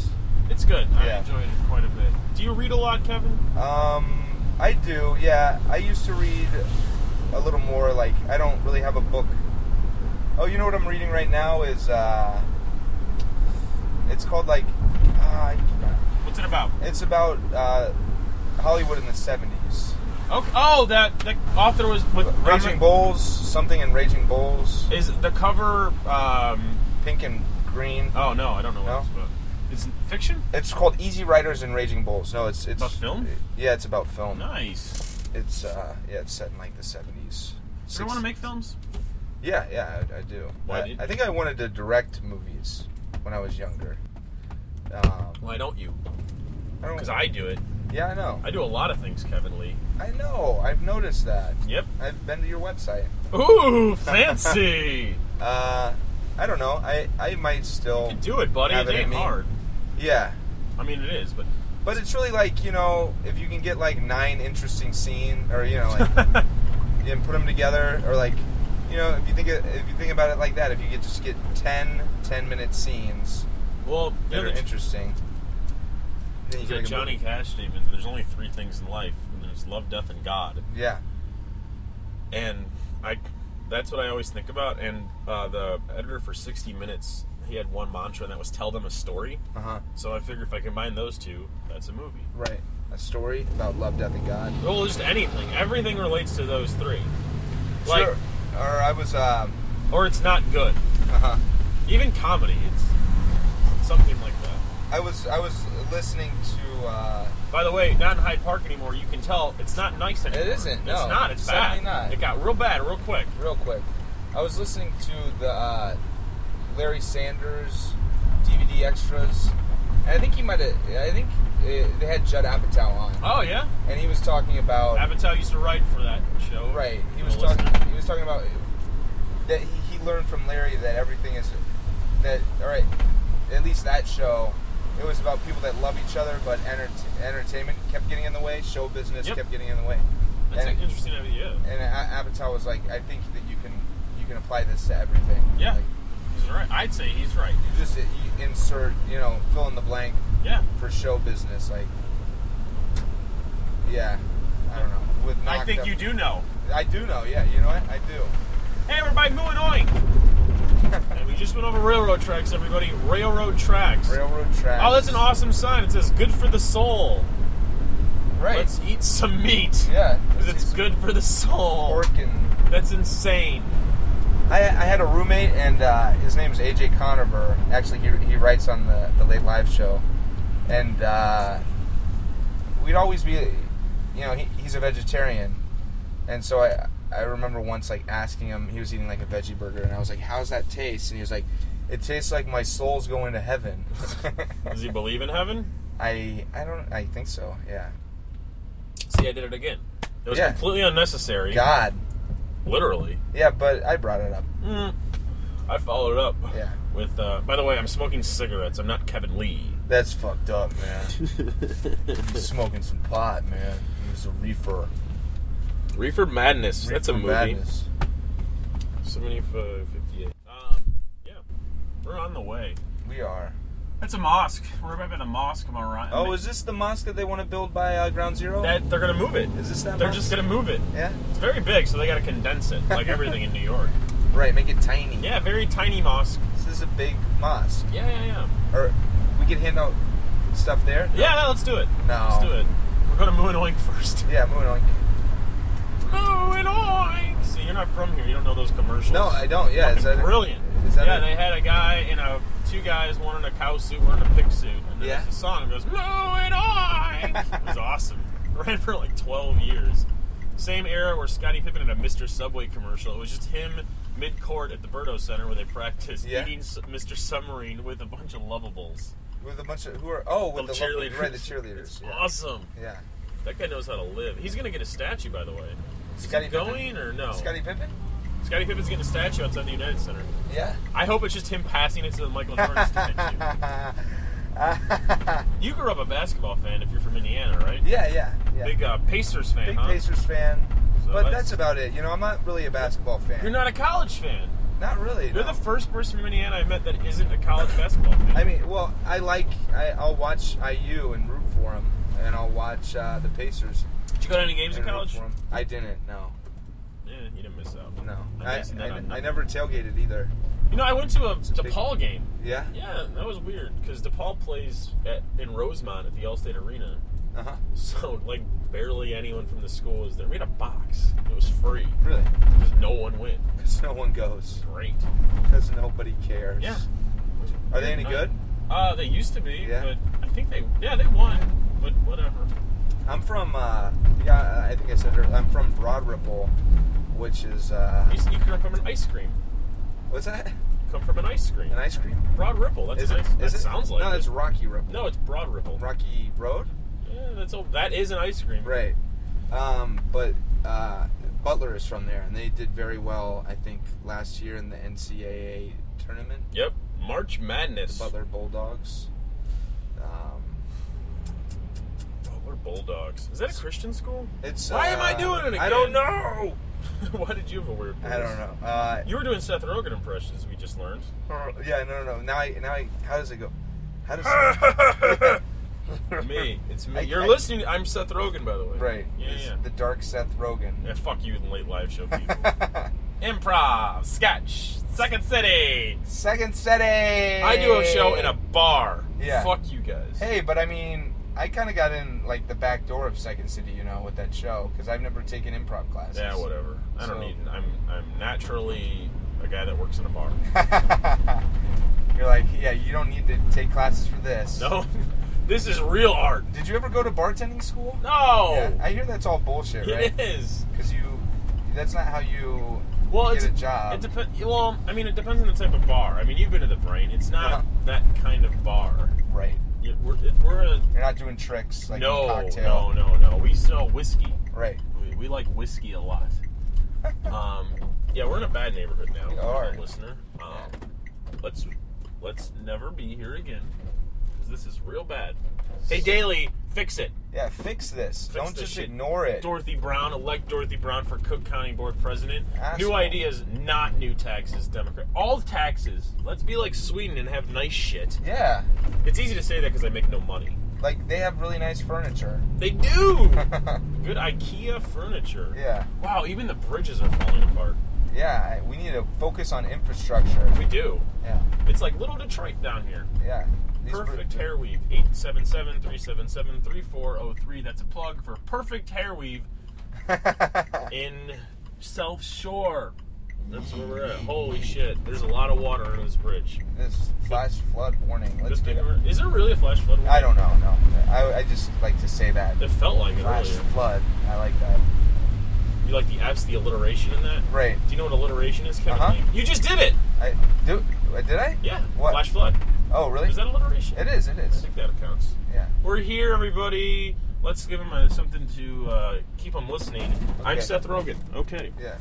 It's good. I Yeah. enjoyed it quite a bit. Do you read a lot, Kevin? I do, yeah. I used to read a little more, like, I don't really have a book. Oh, you know what I'm reading right now is, it's called, like, What's it about? it's about Hollywood in the 70s. Okay. Oh, that author was with Raging Bulls, something in Raging Bulls. Is the cover? Pink and green. Oh no, I don't know what No? it's about. Is it fiction? It's called Easy Riders and Raging Bulls. No, it's About film? Yeah, it's about film. Nice. It's it's set in like the 70s. Do you want to make films? Yeah, I do. Why I think I wanted to direct movies when I was younger. Why don't you? I don't. Because I do it. Yeah, I know. I do a lot of things, Kevin Lee. I know. I've noticed that. Yep. I've been to your website. Ooh, fancy. I don't know. I might still. You can do it, buddy. have It in ain't me. hard. Yeah. I mean, it is, but But it's really like, if you can get like 9 interesting scenes, or like, and put them together, or like, if you think about it like that, if you could just get 10-minute scenes well, that are interesting, then you there's can a make a Johnny movie. Cash statement. There's only 3 things in life, and there's love, death, and God. Yeah. And that's what I always think about. And the editor for 60 Minutes, he had one mantra, and that was tell them a story. Uh-huh. So I figure if I combine those two, that's a movie. Right. A story about love, death, and God. Well, just anything. Everything relates to those 3. Sure. Or I was, Or it's not good. uh-huh. Even comedy, it's something like that. I was listening to, By the way, not in Hyde Park anymore. You can tell it's not nice anymore. It isn't, It's no. not. It's bad. Certainly not. It got real bad real quick. real quick, I was listening to the Larry Sanders DVD extras, and I think they had Judd Apatow on, Oh yeah, and he was talking about Apatow used to write for that show. right. He For was the talking. listener. He was talking about that he learned from Larry that everything is that. All right, at least that show. It was about people that love each other, but entertainment kept getting in the way. Show business Yep. kept getting in the way. That's and, an interesting idea. And Apatow was like, I think that you can apply this to everything. Yeah, Like, he's right. I'd say he's right. you just insert, fill in the blank Yeah, for show business. Like, yeah, I don't know. With I Knocked think Up- you do know. I do know. Yeah, you know what? I do. Hey, we're by Mooinoink. And we just went over railroad tracks, everybody. Railroad tracks. Railroad tracks. Oh, that's an awesome sign. It says "Good for the soul." Right. Let's eat some meat. Yeah. Because it's good for the soul. Pork and That's insane. I had a roommate, and his name is AJ Conover. Actually, he writes on the Late Live show, and we'd always be, he's a vegetarian, and so I remember once like asking him, he was eating like a veggie burger, and I was like, "How's that taste?" And he was like, "It tastes like my soul's going to heaven." Does he believe in heaven? I think so. Yeah. See, I did it again. It was Yeah. completely unnecessary. God. Literally. Yeah, but I brought it up. I followed it up. Yeah. With, by the way, I'm smoking cigarettes. I'm not Kevin Lee. That's fucked up, man. You're smoking some pot, man. It's a reefer. Reefer Madness. That's a Reefer movie. Madness. 75-58. Yeah. We're on the way. We are. That's a mosque. We're right by the mosque. Am I right? Oh, is this the mosque that they want to build by Ground Zero? that they're gonna move it? Is this that They're mosque? just gonna move it. Yeah? It's very big, so they gotta condense it, like everything in New York. Right, make it tiny. Yeah, very tiny mosque. This is a big mosque. Yeah. Or we could hand out stuff there? Yeah, let's do it. No. Let's do it. We're going to Mooinoink first. Yeah, moving on. Mooinoink! See, you're not from here. You don't know those commercials. No, I don't. Yeah, is Fucking that brilliant. Is that Yeah, it? they had a guy in two guys, one in a cow suit, one in a pig suit. And Yeah. there's a song that goes, Mooinoink! It was awesome. Ran for like 12 years. Same era where Scottie Pippen had a Mr. Subway commercial. It was just him mid-court at the Berto Center where they practiced Yeah. eating Mr. Submarine with a bunch of Lovables. With a bunch of with The the cheerleaders. Right, the cheerleaders. It's Yeah. awesome. Yeah. That guy knows how to live. He's going to get a statue, by the way. Is Scottie he Pippen? going or no? Scottie Pippen? Scottie Pippen's getting a statue outside the United Center. Yeah. I hope it's just him passing it to the Michael Jordan statue. You grew up a basketball fan if you're from Indiana, right? Yeah. Big Pacers fan, Big huh? Pacers fan. So But that's about it. I'm not really a basketball fan. You're not a college fan. Not really. You're no. the first person from Indiana I met that isn't a college basketball fan. I mean, well, I'll watch IU and root for them, and I'll watch the Pacers. Did you go to any games in and root college? for 'em. I didn't. No. Yeah, you didn't miss out. No. I'm I never tailgated either. You know, I went to a DePaul game. Yeah. Yeah, that was weird because DePaul plays in Rosemont at the Allstate Arena. So, like, barely anyone from the school was there. We had a box. It was free. Really? Because no one went. Because no one goes. Great. Because nobody cares. Yeah. Are they any good? They used to be, Yeah. but I think they won, but whatever. I'm from, I think I said it, I'm from Broad Ripple, which is, You come from an ice cream. what's that? Come from an ice cream. An ice cream? Broad Ripple, that's Is nice. it? That sounds like No, it. it's Rocky Ripple. No, it's Broad Ripple. Rocky Road? Yeah, that is an ice cream. Right. But Butler is from there, and they did very well, I think, last year in the NCAA tournament. Yep. March Madness. The Butler Bulldogs. Butler Bulldogs. Is that a Christian school? It's. Why am I doing it again? I don't know. Why did you have a weird voice? I don't know. You were doing Seth Rogen impressions, we just learned. Yeah, no. Now I. How does it go? How does it? Me. It's me. You're listening. I'm Seth Rogen, by the way. Right. Yeah. The dark Seth Rogen. Yeah, fuck you and late live show people. Improv, sketch, Second City. Second City. I do a show in a bar. Yeah. Fuck you guys. Hey, but I mean, I kind of got in like the back door of Second City, with that show because I've never taken improv classes. Yeah, whatever. I don't need. I'm naturally a guy that works in a bar. You're like, yeah, you don't need to take classes for this. No, this is real art. Did you ever go to bartending school? No. Yeah, I hear that's all bullshit, right? It is. Because that's not how you get a job. It depends. Well, I mean, it depends on the type of bar. I mean, you've been to the Brain. It's not that kind of bar. Right. You're not doing tricks like no, a cocktail. No. We sell whiskey. Right. We like whiskey a lot. Yeah, we're in a bad neighborhood now. We are. Listener. Let's never be here again because this is real bad. Hey, Daly, fix it. Yeah, fix this. Don't this just shit. ignore it. Dorothy Brown, elect Dorothy Brown for Cook County Board President. Asshole. New ideas, not new taxes, Democrat. All taxes. Let's be like Sweden and have nice shit. Yeah. It's easy to say that because I make no money. Like, they have really nice furniture. They do! Good IKEA furniture. Yeah. Wow, even the bridges are falling apart. Yeah, we need to focus on infrastructure. We do. Yeah. It's like little Detroit down here. Yeah. Perfect Hair Weave. 877-377-3403. That's a plug for Perfect Hair Weave in South Shore. That's where we're at. Holy shit. There's a lot of water under this bridge. This flash flood warning. Let's get it. Is there really a flash flood warning? I don't know, no. I just like to say that. It felt like it Flash earlier. flood. I like that. You like the F's, the alliteration in that? Right. Do you know what alliteration is, Kevin? Uh-huh. You just did it! Did I? Yeah. What? Flash flood. Oh, really? Is that alliteration? It is. I think that counts. Yeah. We're here, everybody. Let's give them something to keep them listening. Okay. I'm Seth Rogen. Okay. Yeah.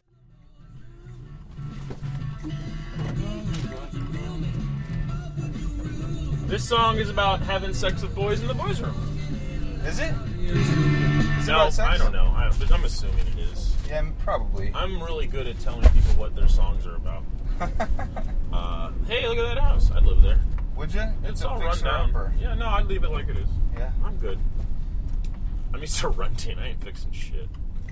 This song is about having sex with boys in the boys' room. Is it? No, I don't know. I'm assuming it is. Yeah, probably. I'm really good at telling people what their songs are about. Hey, look at that house. I'd live there. Would you? It's all run down. Yeah, no, I'd leave it like it is. Yeah. I'm good. I'm used to renting. I ain't fixing shit.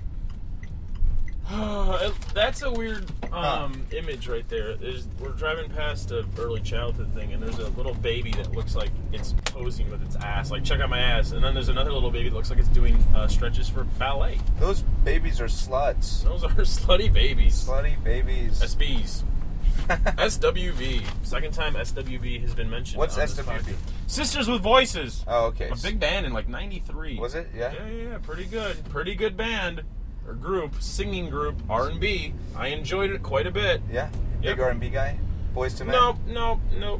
That's a weird image right there. We're driving past an early childhood thing, and there's a little baby that looks like it's posing with its ass. Like, check out my ass. And then there's another little baby that looks like it's doing stretches for ballet. Those babies are sluts. Those are slutty babies. Slutty babies. SBs. SWV. Second time SWV has been mentioned. What's SWV? Sisters with Voices. Oh, okay. A big band in like 93. Was it? Yeah. Yeah. Pretty good. Pretty good band. Or group. Singing group. R&B. I enjoyed it quite a bit. Yeah? Big R&B guy? Boys to Men? Nope.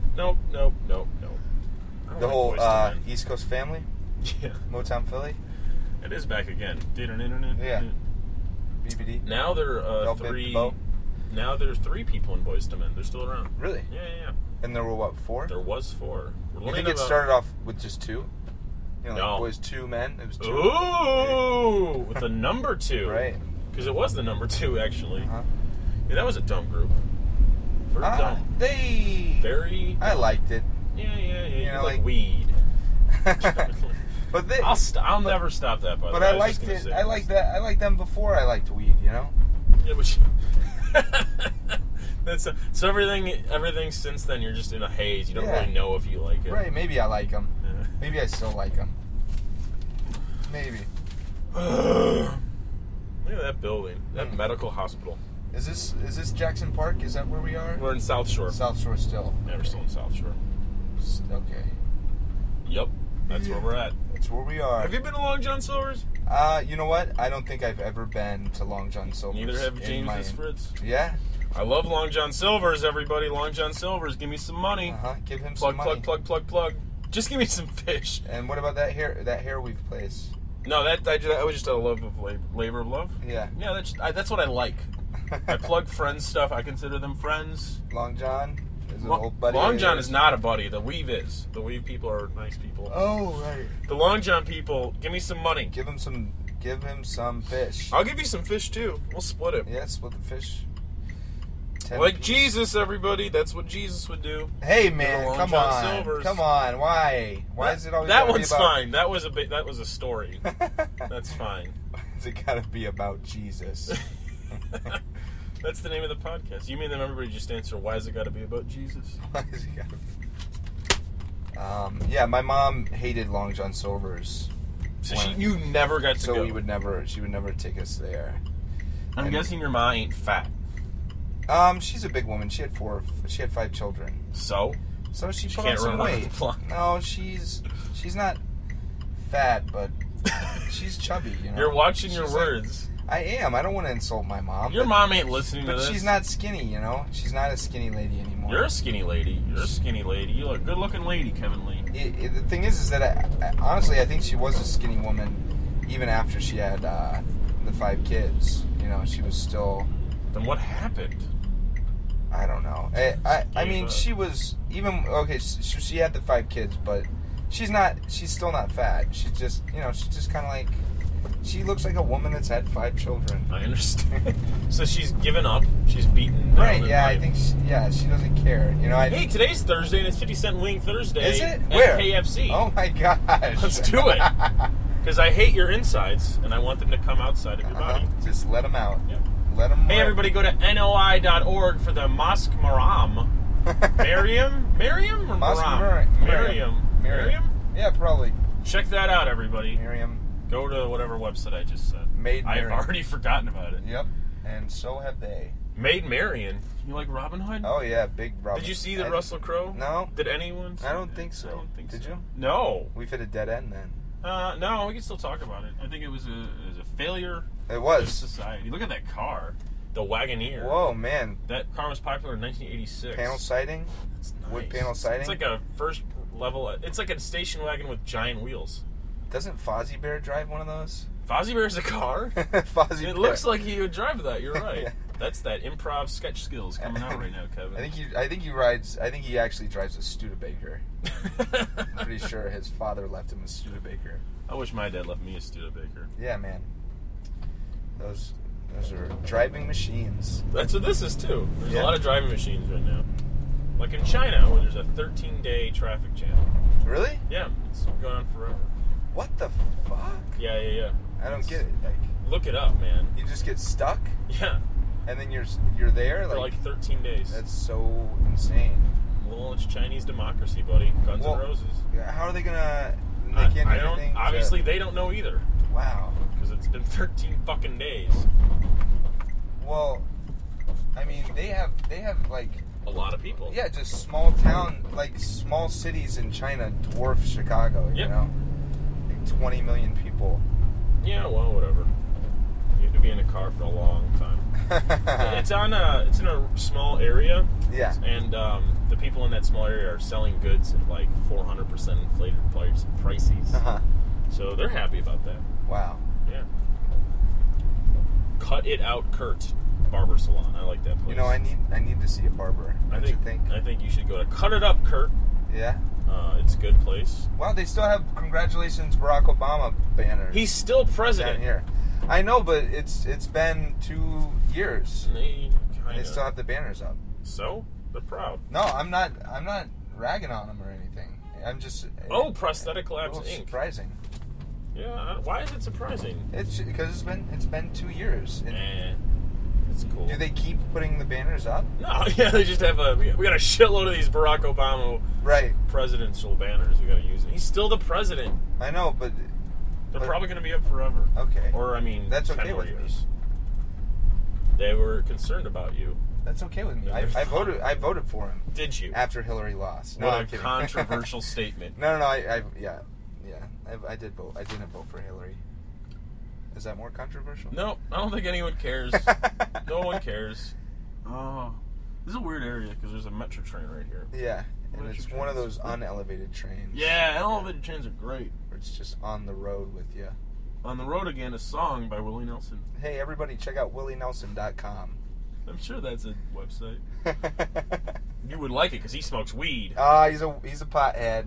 The whole East Coast family? Yeah. Motown Philly? It is back again. Internet. Yeah. BBD? Now there are three. Now there's 3 people in Boys to Men. They're still around. Really? Yeah. And there were, what, 4? There was 4. You think it started off with just 2? Like no. Boys 2 Men? It was 2. Ooh! With the number 2. Right. Because it was the number 2, actually. Uh-huh. Yeah, that was a dumb group. Very. I liked it. Yeah. You know, like like- weed. But they. I'll never stop that. By the But way, I liked it. I liked that. I liked them before I liked weed. You know. Yeah, but so everything since then you're just in a haze. You don't Yeah. really know if you like it. Right. Maybe I like them. Yeah. Maybe I still like them. Maybe. Look at that building. That medical hospital. Is this Jackson Park? Is that where we are? We're in South Shore. South Shore still. Yeah, we're still in South Shore. Okay. Yep. That's where we're at. That's where we are. Have you been to Long John Silver's? You know what? I don't think I've ever been to Long John Silver's. Neither have in James my- and Fritz. Yeah? I love Long John Silver's, everybody. Long John Silver's. Give me some money. Uh-huh. Give him Plug, some money. plug. Just give me some fish. And what about that hair weave place? No, that was just a love of labor of love. Yeah. Yeah, that's what I like. I plug friends stuff. I consider them friends. Long John is an old buddy. Long John is not a buddy. The Weave is. The Weave people are nice people. Oh, right. The Long John people, give me some money. Give him some fish. I'll give you some fish too. We'll split it. Yeah, split the fish. 10 Like piece. Jesus, everybody. That's what Jesus would do. Hey Long man, come John on. Silver's. Come on. Why? Why is it always that gotta one's be about... fine. That was a story. That's fine. Why is it gotta be about Jesus? That's the name of the podcast. You mean them everybody just answer, why has it got to be about Jesus? Why is it gotta be? Yeah, my mom hated Long John Silver's. So you never got to So go. she would never take us there. I'm guessing your ma ain't fat. She's a big woman. She had 5 children. So She She put can't on some run around weight. the block. No, she's not fat, but she's chubby. You know. You're watching your She's like- words. I am. I don't want to insult my mom. Your mom ain't listening to But this. she's not skinny. You know. She's not a skinny lady anymore. You're a skinny lady. You're a skinny lady. You're a good-looking lady, Kevin Lee. The thing is that honestly, I think she was a skinny woman even after she had the 5 kids. You know, she was still. Then what happened? I don't know. I mean, up. she was even okay. She had the 5 kids, but she's still not fat. She's just, she's just kind of like, she looks like a woman that's had 5 children. I understand. So she's given up. She's beaten down. Right? in Yeah, I life. think. She doesn't care. You know. Hey, today's Thursday and it's 50-cent Wing Thursday. Is it? At Where? KFC. Oh my gosh! Let's do it. Because I hate your insides and I want them to come outside of your body. Just let them out. Yep. Let them. Hey, everybody, go to noi.org for the Mosque Maram. Miriam or Mosque Maram? Miriam? Yeah, probably. Check that out, everybody. Miriam. Go to whatever website I just said. Maid I've Marian. already forgotten about it. Yep. And so have they. Maid Marian. You like Robin Hood? Oh yeah, big Robin. Did you see the Russell Crowe? No. Did anyone? I don't think so. I don't think Did so. you? No. We've hit a dead end then. No, we can still talk about it. I think it was a failure It of was. society. Look at that car. The Wagoneer. Whoa, man. That car was popular in 1986. Panel siding? It's nice. Wood panel siding? It's like a first level. It's like a station wagon with giant wheels. Doesn't Fozzie Bear drive one of those? Fozzie Bear's a car? Fozzie Bear. It looks like he would drive that. You're right. Yeah. That's that improv sketch skills coming out right now, Kevin. I think he actually drives a Studebaker. I'm pretty sure his father left him a Studebaker. I wish my dad left me a Studebaker. Yeah, man. Those are driving machines. That's what this is too. There's Yeah. a lot of driving machines right now. Like in China, where there's a 13-day traffic jam. Really? Yeah, it's going on forever. What the fuck? Yeah. I don't get it. Like, Look it up, man. you just get stuck Yeah, and then you're there. for like 13 days. That's so insane. Well, it's Chinese democracy, buddy. Guns Well, N' Roses. How are they gonna make I don't. anything? Obviously, they don't know either Wow. because it's been 13 fucking days. Well, I mean, they have like, A lot of people. yeah, just small town, like small cities in China dwarf Chicago. You Yep. know, like 20 million people. Yeah. Well, whatever. You have to be in a car for a long time. It's in a small area. Yeah. And the people in that small area are selling goods at like 400% inflated prices. Uh-huh. So they're happy about that. Wow. Yeah. Cut It Out Kurt Barber Salon. I like that place. You know, I need to see a barber. Don't you think? I think you should go to Cut It Up Kurt. Yeah. It's a good place. Wow, they still have "Congratulations, Barack Obama" banners. He's still president. down here. I know, but it's been 2 years. They They still have the banners up. So? They're proud. No, I'm not ragging on them or anything. I'm just. Prosthetic Labs Inc. Surprising. Yeah. Why is it surprising? It's because it's been 2 years. It's cool. Do they keep putting the banners up? No, yeah, they just have we got a shitload of these Barack Obama presidential banners we got to use. He's still the president. I know, but they're probably going to be up forever. Okay. Or that's 10 okay more with years. me. They were concerned about you. That's okay with me. I voted for him. Did you? After Hillary lost. No, what I'm a kidding. controversial statement. No. I did vote. I didn't vote for Hillary. Is that more controversial? No, I don't think anyone cares. No one cares. Oh, this is a weird area because there's a metro train right here. Yeah, and Metro it's trains. one of those unelevated trains. Yeah, unelevated trains are great. Where it's just on the road with you. On the Road Again, a song by Willie Nelson. Hey, everybody, check out willienelson.com. I'm sure that's a website. You would like it because he smokes weed. He's a pothead.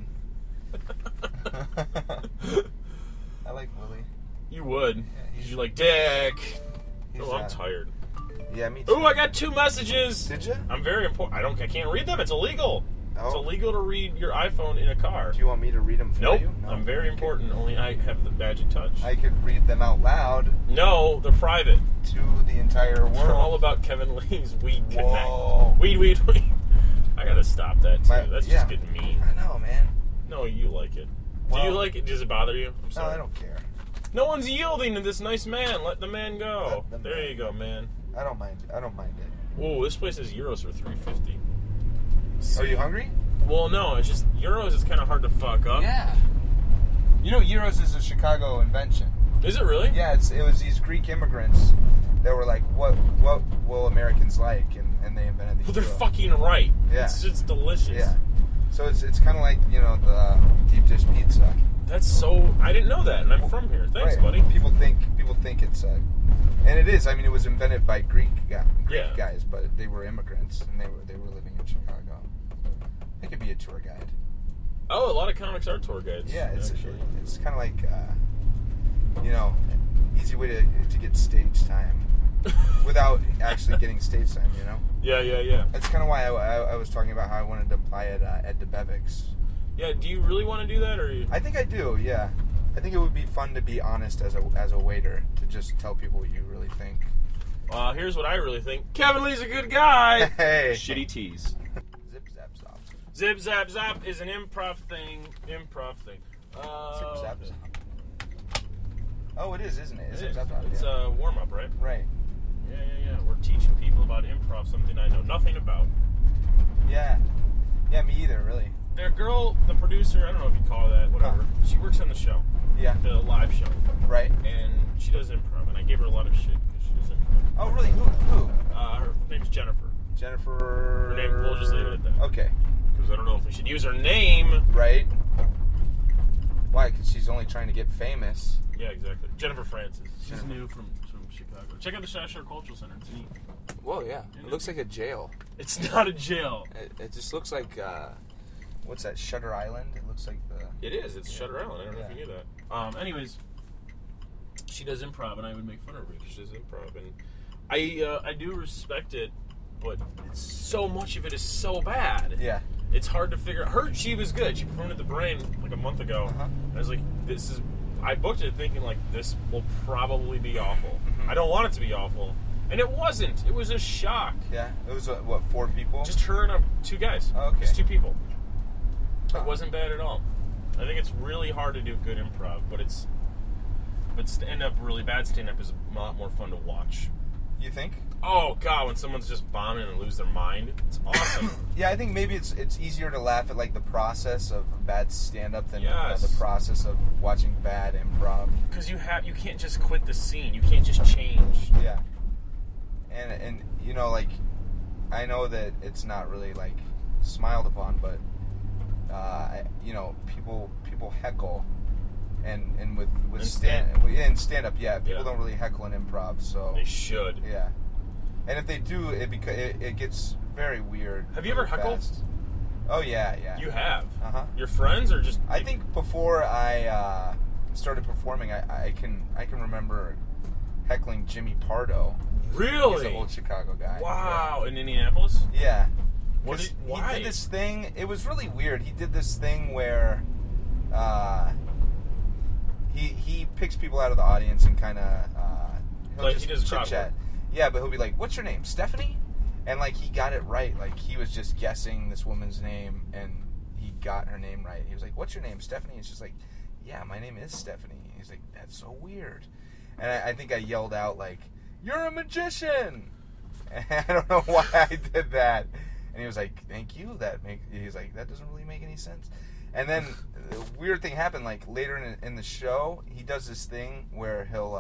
I like Willie. You would. Yeah, You're like, Dick. I'm tired. Yeah, me too. Ooh, I got 2 messages. Did you? I'm very important. I can't read them. It's illegal. Oh. It's illegal to read your iPhone in a car. Do you want me to read them for Nope. you? No. I'm very important. Only I have the magic touch. I could read them out loud No, they're private. to the entire world. They're all about Kevin Lee's Weed Connect. Whoa. Weed. I gotta stop that too. That's just getting mean. I know, man. No, you like it. Well, Do you like it? Does it bother you? I'm No, sorry. I don't care. No one's yielding to this nice man. Let the man go. Let the There man you go, man. I don't mind it. Whoa, this place is euros for $3.50. Are you hungry? Well, no, it's just euros is kind of hard to fuck up. Yeah. You know, euros is a Chicago invention. Is it really? Yeah, it was these Greek immigrants that were like, what will Americans like? And they invented the Well, they're euro. fucking right. Yeah. It's delicious. Yeah. So it's kind of like, the deep dish pizza. That's so... I didn't know that, and I'm from here. Thanks, Right. buddy. People think it's and it is. I mean, it was invented by Greek guys, but they were immigrants and they were living in Chicago. I could be a tour guide. Oh, a lot of comics are tour guides. Yeah, it's actually. kind of like easy way to get stage time without actually getting stage time. Yeah. That's kind of why I was talking about how I wanted to apply at DeBevics. Yeah, do you really want to do that, or you... I think I do. Yeah, I think it would be fun to be honest as a waiter, to just tell people what you really think. Here's what I really think. Kevin Lee's a good guy. Hey, Shitty tease. Zip zap zop. Zip zap zap is an improv thing. Zip zap zop. Oh, it is, isn't it? It Zip is. zap zop. It's Yeah. a warm up, right? Right. Yeah. We're teaching people about improv, something I know nothing about. Yeah. Yeah, me either, really. The girl, the producer, I don't know if you call her that, whatever. Huh. She works on the show, Yeah. the live show, Right. and she does improv. And I gave her a lot of shit because she does improv. Oh, really? Who? Her name's Jennifer. Jennifer. Her name. We'll just leave it at that. Okay. Because I don't know if we should use her name. Right. Why? Because she's only trying to get famous. Yeah, exactly. Jennifer Francis. She's Jennifer. new from Chicago. Check out the South Shore Cultural Center. It's neat. Whoa, yeah. It looks like a jail. It's not a jail. It just looks like, what's that, Shutter Island? It looks like the... It is. It's Shutter Island. I don't know if you knew that. Anyways, she does improv, and I would make fun of her because she does improv. And I do respect it, but so much of it is so bad. Yeah. It's hard to figure out. She was good. She performed at the Brain like a month ago. Uh-huh. I was like, I booked it thinking like this will probably be awful. Mm-hmm. I don't want it to be awful. And it wasn't. It was a shock. Yeah. It was, 4 people? Just her and 2 guys. Oh, okay. Just 2 people. Huh. It wasn't bad at all. I think it's really hard to do good improv, but stand-up, really bad stand-up is a lot more fun to watch. You think? Oh, God, when someone's just bombing and lose their mind, it's awesome. Yeah, I think maybe it's easier to laugh at, like, the process of bad stand-up than Yes. the process of watching bad improv. Because you can't just quit the scene. You can't just change. Yeah. And like, I know that it's not really, like, smiled upon, but, people heckle. And with stand-up, yeah, people don't really heckle in improv, so... They should. Yeah. And if they do, it gets very weird. Have you ever very heckled? fast. Oh, yeah. You have? Uh-huh. Your friends or just... I think before I started performing, I can remember heckling Jimmy Pardo. Really? He's an old Chicago guy. Wow. In Indianapolis? Yeah. Because Why? he did this thing. It was really weird. He did this thing where he picks people out of the audience and kind of Like he does chit crowd chat. work. Yeah, but he'll be like, "What's your name, Stephanie?" And like he got it right. Like he was just guessing this woman's name, and he got her name right. He was like, "What's your name, Stephanie?" And she's like, "Yeah, my name is Stephanie." He's like, "That's so weird." And I think I yelled out like, "You're a magician!" And I don't know why I did that. And he was like, "Thank you." He's like, "That doesn't really make any sense." And then the weird thing happened. Like later in the show, he does this thing where he'll.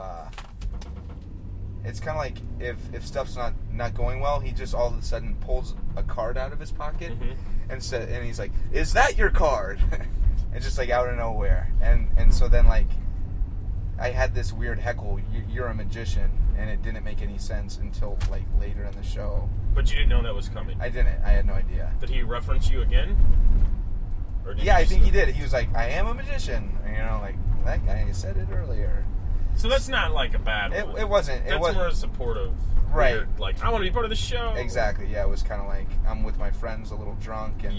It's kind of like if stuff's not going well, he just all of a sudden pulls a card out of his pocket and he's like, "Is that your card?" And just like out of nowhere. And so then like I had this weird heckle, "You're a magician," and it didn't make any sense until like later in the show. But you didn't know that was coming. I didn't. I had no idea. Did he reference you again? Or Yeah, I think he did. He was like, "I am a magician." And, like that guy said it earlier. So that's not like a bad one. It wasn't. That's more supportive. Right. Weird, like, I want to be part of the show. Exactly. Yeah, it was kind of like I'm with my friends, a little drunk, and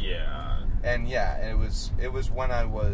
it was when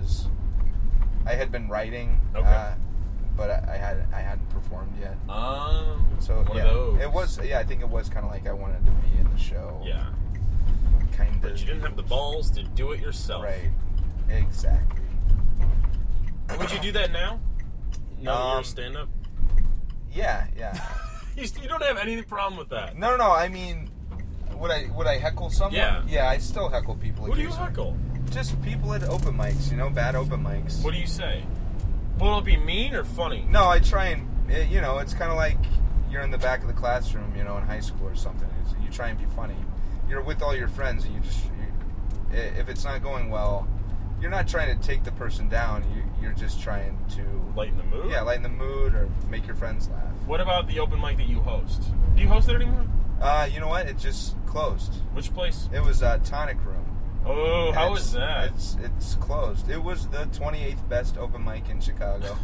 I had been writing, but I hadn't performed yet. So one of those. It was. Yeah, I think it was kind of like I wanted to be in the show. Yeah. Kind of. But you didn't have the balls to do it yourself. Right. Exactly. Would you do that now? Now that you're a stand-up? Yeah. You don't have any problem with that. No. I mean, would I heckle someone? Yeah. Yeah, I still heckle people. Who do you heckle? Just people at open mics, bad open mics. What do you say? Will it be mean or funny? No, I try and, it's kind of like you're in the back of the classroom, in high school or something. You try and be funny. You're with all your friends, and if it's not going well, you're not trying to take the person down. You're just trying to lighten the mood. Yeah, lighten the mood or make your friends laugh. What about the open mic that you host? Do you host it anymore? You know what? It just closed. Which place? It was Tonic Room. Oh, how was that? It's closed. It was the 28th best open mic in Chicago.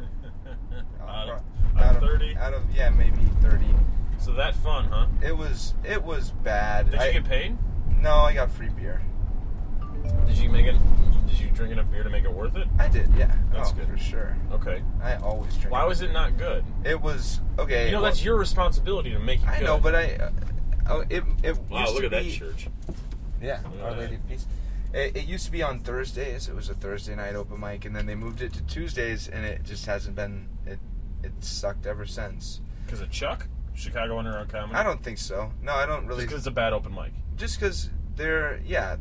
out of 30? Out of maybe 30. So that fun, huh? It was bad. Did you get paid? No, I got free beer. Did you drink enough beer to make it worth it? I did, yeah. That's good. For sure. Okay. I always drink. Why was it not good? It was okay. That's your responsibility to make it good. I know, but it wow, used look to at that be, church. Yeah, Our Lady of Peace. It used to be on Thursdays. It was a Thursday night open mic, and then they moved it to Tuesdays, and it just hasn't been. It sucked ever since. Because of Chuck? Chicago Underground Comedy? I don't think so. No, I don't really. Just because it's a bad open mic. Just because there's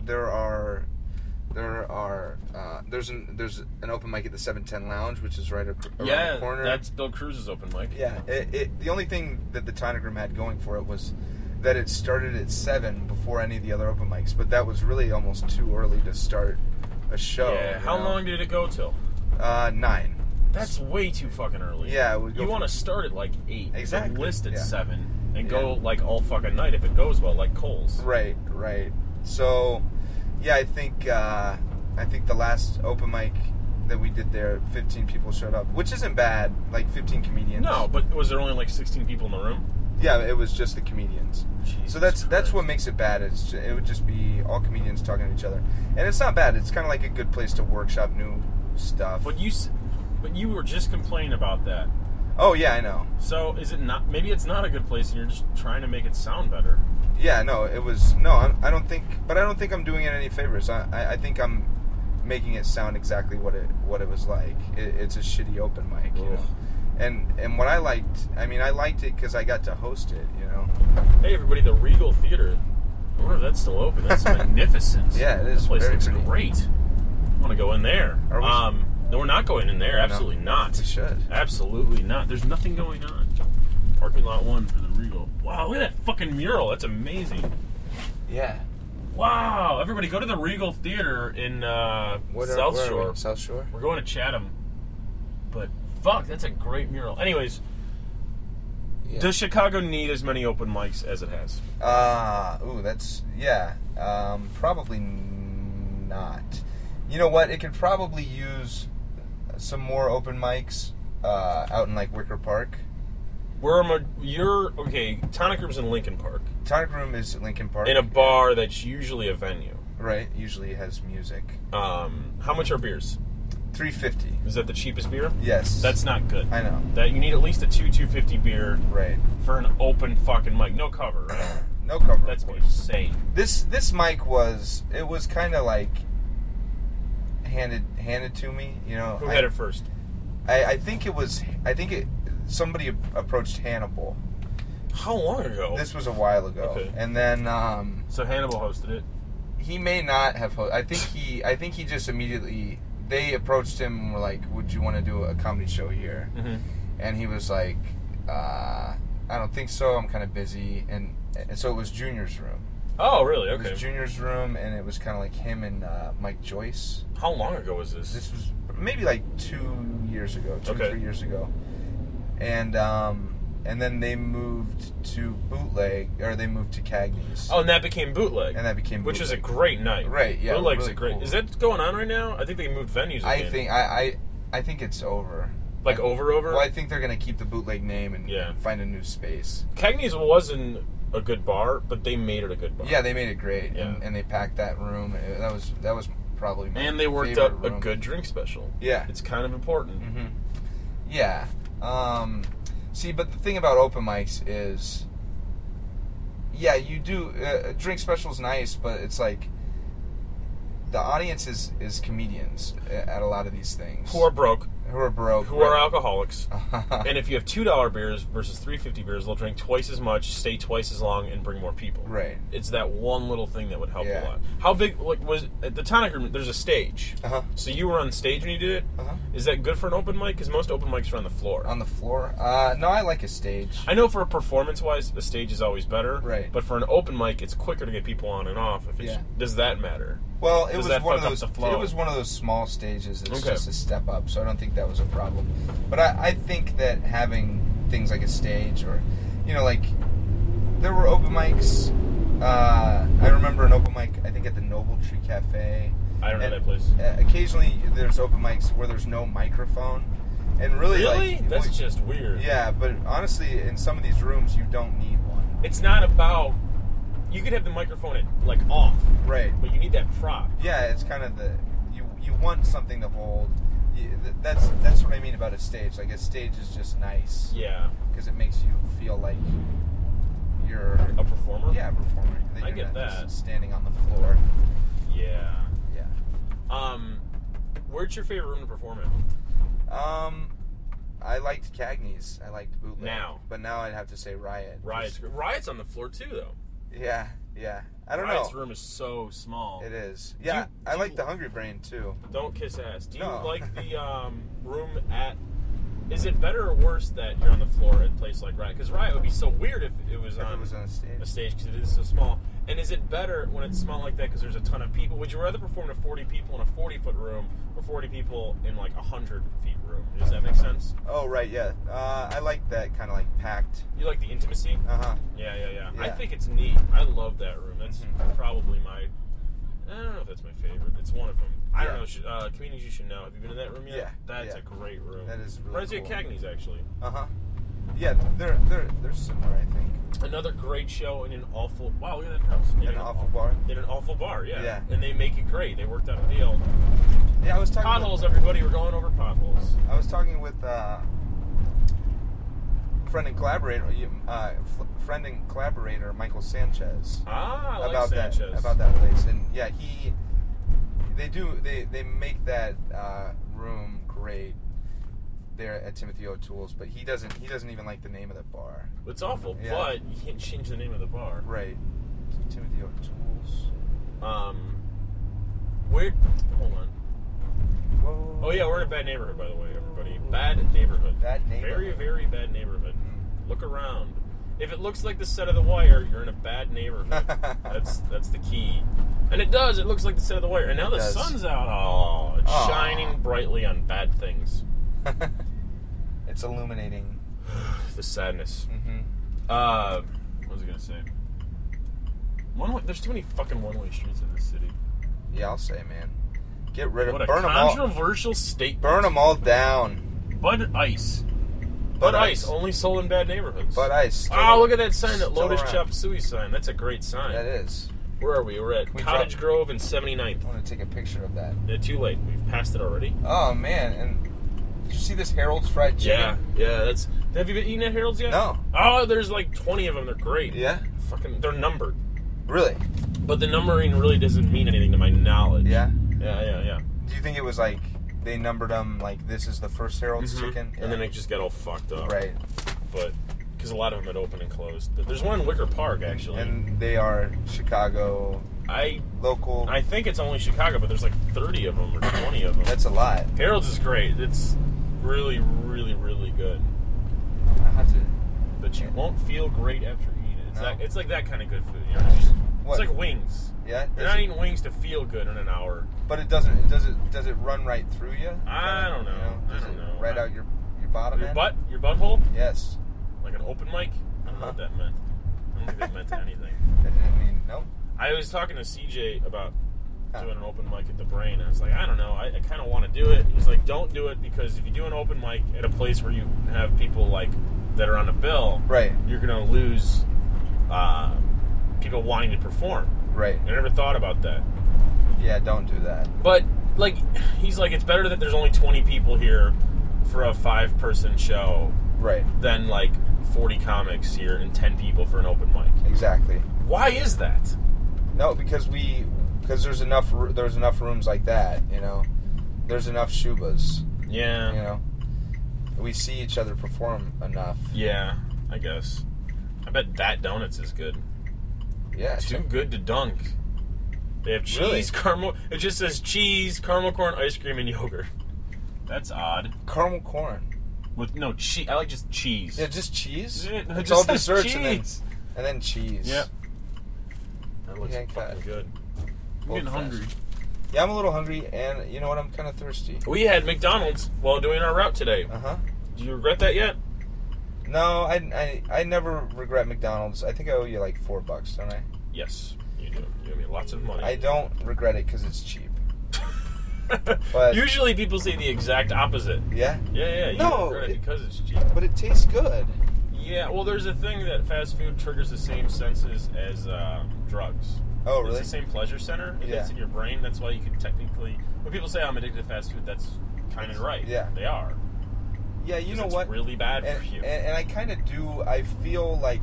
an open mic at the 710 Lounge, which is right around the corner. That's Bill Cruz's open mic. Yeah, the only thing that the Tonic Room had going for it was that it started at 7 before any of the other open mics, but that was really almost too early to start a show. Yeah, how long did it go till? 9. That's way too fucking early. Yeah, you want to start at like 8. Exactly. List at 7 and go like all fucking night if it goes well, like Cole's. Right. So, yeah, I think the last open mic that we did there, 15 people showed up, which isn't bad. Like 15 comedians. No, but was there only like 16 people in the room? Yeah, it was just the comedians. Jesus so that's Christ. what makes it bad. It would just be all comedians talking to each other, and it's not bad. It's kind of like a good place to workshop new stuff. But you were just complaining about that. Oh yeah, I know. So is it not? Maybe it's not a good place, and you're just trying to make it sound better. Yeah, no, it was no. I don't think I'm doing it any favors. I think I'm making it sound exactly what it was like. It's a shitty open mic, you know. And what I liked it because I got to host it, Hey everybody, the Regal Theater. I wonder if that's still open. That's magnificent. Yeah, it is. That place very looks pretty. great. I want to go in there. Are we? No, we're not going in there. Absolutely not. We should. Absolutely not. There's nothing going on. Parking lot 1 for the Regal. Wow, look at that fucking mural. That's amazing. Yeah. Wow. Everybody go to the Regal Theater in South Shore. South Shore? We're going to Chatham. But fuck, that's a great mural. Anyways, does Chicago need as many open mics as it has? Probably not. You know what? It could probably use some more open mics out in like Wicker Park. You're okay. Tonic Room's in Lincoln Park. Tonic Room is at Lincoln Park. In a bar that's usually a venue. Right. Usually has music. How much are beers? $3.50. Is that the cheapest beer? Yes. That's not good. I know. That you need at least a $2.50 beer. Right. For an open fucking mic, no cover. Right? No cover. That's insane. This mic was kind of like handed to me. You know. Who had it first? I think somebody approached Hannibal. How long ago? This was a while ago. Okay. And then so Hannibal hosted it. He may not have hosted. I think he just immediately, they approached him and were like, "Would you want to do a comedy show here?" Mm-hmm. And he was like, "I don't think so. I'm kind of busy." And so it was Junior's room. Oh, really? Okay. It was Junior's room, and it was kind of like him and Mike Joyce. How long ago was this? This was maybe like 2 years ago, 3 years ago. And then they moved to Bootleg, or they moved to Cagney's. Oh, and that became Bootleg. Which was a great night. Right, yeah. Bootleg's really a great... cool. Is that going on right now? I think they moved venues again. I think it's over. Like over? Well, I think they're going to keep the Bootleg name and find a new space. Cagney's wasn't a good bar, but they made it a good bar. Yeah, they made it great. Yeah. And they packed that room. That was probably my And they worked up room. a good drink special. Yeah. It's kind of important. Mm-hmm. Yeah. See, but the thing about open mics is, yeah, you do, drink special's nice, but it's like, the audience is comedians at a lot of these things. Who are broke. Who are alcoholics. And if you have $2 beers versus $3.50 beers, they'll drink twice as much, stay twice as long, and bring more people. Right. It's that one little thing that would help a lot. How big, was, at the Tonic Room, there's a stage. Uh-huh. So you were on stage when you did it? Uh-huh. Is that good for an open mic? Because most open mics are on the floor. On the floor? No, I like a stage. I know for a performance-wise, the stage is always better. Right. But for an open mic, it's quicker to get people on and off. Does that matter? Well, it was one of those small stages that's just a step up, so I don't think that was a problem. But I think that having things like a stage, or, like, there were open mics. I remember an open mic, I think, at the Noble Tree Cafe. I don't know that place. Occasionally, there's open mics where there's no microphone. And really? That's just weird. Yeah, but honestly, in some of these rooms, you don't need one. It's not about... You could have the microphone off. Right. But you need that prop. Yeah, it's kind of you want something to hold. That's what I mean about a stage. Like, a stage is just nice. Yeah. Because it makes you feel like you're... A performer? Yeah, a performer. I get that. Just standing on the floor. Yeah. Yeah. Where's your favorite room to perform in? I liked Cagney's. I liked Bootleg. But now I'd have to say Riot. Riot's on the floor, too, though. Yeah. I don't know. Riot's room is so small. It is. Yeah, I like the Hungry Brain, too. Don't kiss ass. Do you like the room at... Is it better or worse that you're on the floor at a place like Riot? Because Riot would be so weird if it was on a stage because it is so small. And is it better when it's small like that because there's a ton of people? Would you rather perform to 40 people in a 40-foot room or 40 people in like a 100-feet room? Does that make sense? Oh, right, yeah. I like that kind of like packed. You like the intimacy? Uh-huh. Yeah. I think it's neat. I love that room. That's probably my... I don't know if that's my favorite. It's one of them. I don't know. Comedians You Should Know. Have you been in that room yet? Yeah. That's a great room. That is really Reminds me cool. of Cagney's, actually. Uh-huh. Yeah, they're similar, I think. Another great show in an awful... Wow, look at that house. In an awful bar? In an awful bar, yeah. Yeah. And they make it great. They worked out a deal. Yeah, I was talking... Potholes, everybody. We're going over potholes. I was talking with friend and collaborator Michael Sanchez. I like Sanchez. About that place. And yeah, they make that room great there at Timothy O'Toole's, but he doesn't even like the name of the bar. It's awful, but you can't change the name of the bar. Right. Timothy O'Toole's. Hold on. Whoa. Oh yeah, we're in a bad neighborhood, by the way, everybody. Bad neighborhood. Very, very bad neighborhood. Look around. If it looks like the set of The Wire, you're in a bad neighborhood. That's the key. And it does. It looks like the set of The Wire. And now the sun's out. Oh, it's shining brightly on bad things. It's illuminating. The sadness. Mm-hmm. What was I going to say? There's too many fucking one-way streets in this city. Yeah, I'll say, man. Get rid of... What a controversial statement. Burn them all down. Bud Ice. Bud Ice, only sold in bad neighborhoods. Bud Ice. Oh, look at that sign, that Lotus around. Chop Suey sign. That's a great sign. That is. Where are we? We're at Cottage Grove and 79th. I want to take a picture of that. Yeah, too late. We've passed it already. Oh, man. And did you see this Harold's fried chicken? Yeah. That's. Have you been eating at Harold's yet? No. Oh, there's like 20 of them. They're great. Yeah? They're numbered. Really? But the numbering really doesn't mean anything to my knowledge. Yeah? Yeah. Do you think it was like they numbered them like this is the first Harold's chicken? Yeah. And then it just got all fucked up. Right. But because a lot of them had opened and closed. There's one in Wicker Park, actually. And they are Chicago local. I think it's only Chicago, but there's like 30 of them or 20 of them. That's a lot. Harold's is great. It's really, really, really good. I have to. But you won't feel great after eating it. No. It's like that kind of good food. You know? It's like wings. Yeah. You're not eating wings to feel good in an hour. But it doesn't. Does it run right through you? I don't know. Does I don't know. Right out your bottom end? Your butthole? Yes. Like an open mic? I don't know what that meant. I don't think that meant anything. I mean, no. I was talking to CJ about doing an open mic at the Brain. I was like, I don't know. I kind of want to do it. He's like, don't do it because if you do an open mic at a place where you have people like that are on a bill, right, you're going to lose people wanting to perform. Right. I never thought about that. Yeah, don't do that. But like, he's like, it's better that there's only 20 people here for a 5-person show, right, than like 40 comics here and 10 people for an open mic. Exactly. Why is that? No, because there's enough rooms like that, you know. There's enough Shubas. Yeah. You know. We see each other perform enough. Yeah, I guess. I bet That Donuts is good. Yeah. Too good to dunk. They have cheese, caramel. It just says cheese, caramel corn, ice cream, and yogurt. That's odd. Caramel corn. With no cheese. I like just cheese. Yeah, just cheese? It's all desserts and then cheese. Yep. That looks fucking good. I'm getting hungry. Yeah, I'm a little hungry, and you know what? I'm kind of thirsty. We had McDonald's while doing our route today. Uh-huh. Do you regret that yet? No, I never regret McDonald's. I think I owe you like $4, don't I? Yes, you do. You owe me lots of money. I don't regret it because it's cheap. But usually people say the exact opposite. Yeah? Yeah. You no, regret it because it's cheap. But it tastes good. Yeah, well, there's a thing that fast food triggers the same senses as drugs. Oh, really? It's the same pleasure center. It's in your brain. That's why you can technically... When people say I'm addicted to fast food, that's kind of right. Yeah. They are. Yeah, you know what? It's really bad for you. And I kind of do... I feel like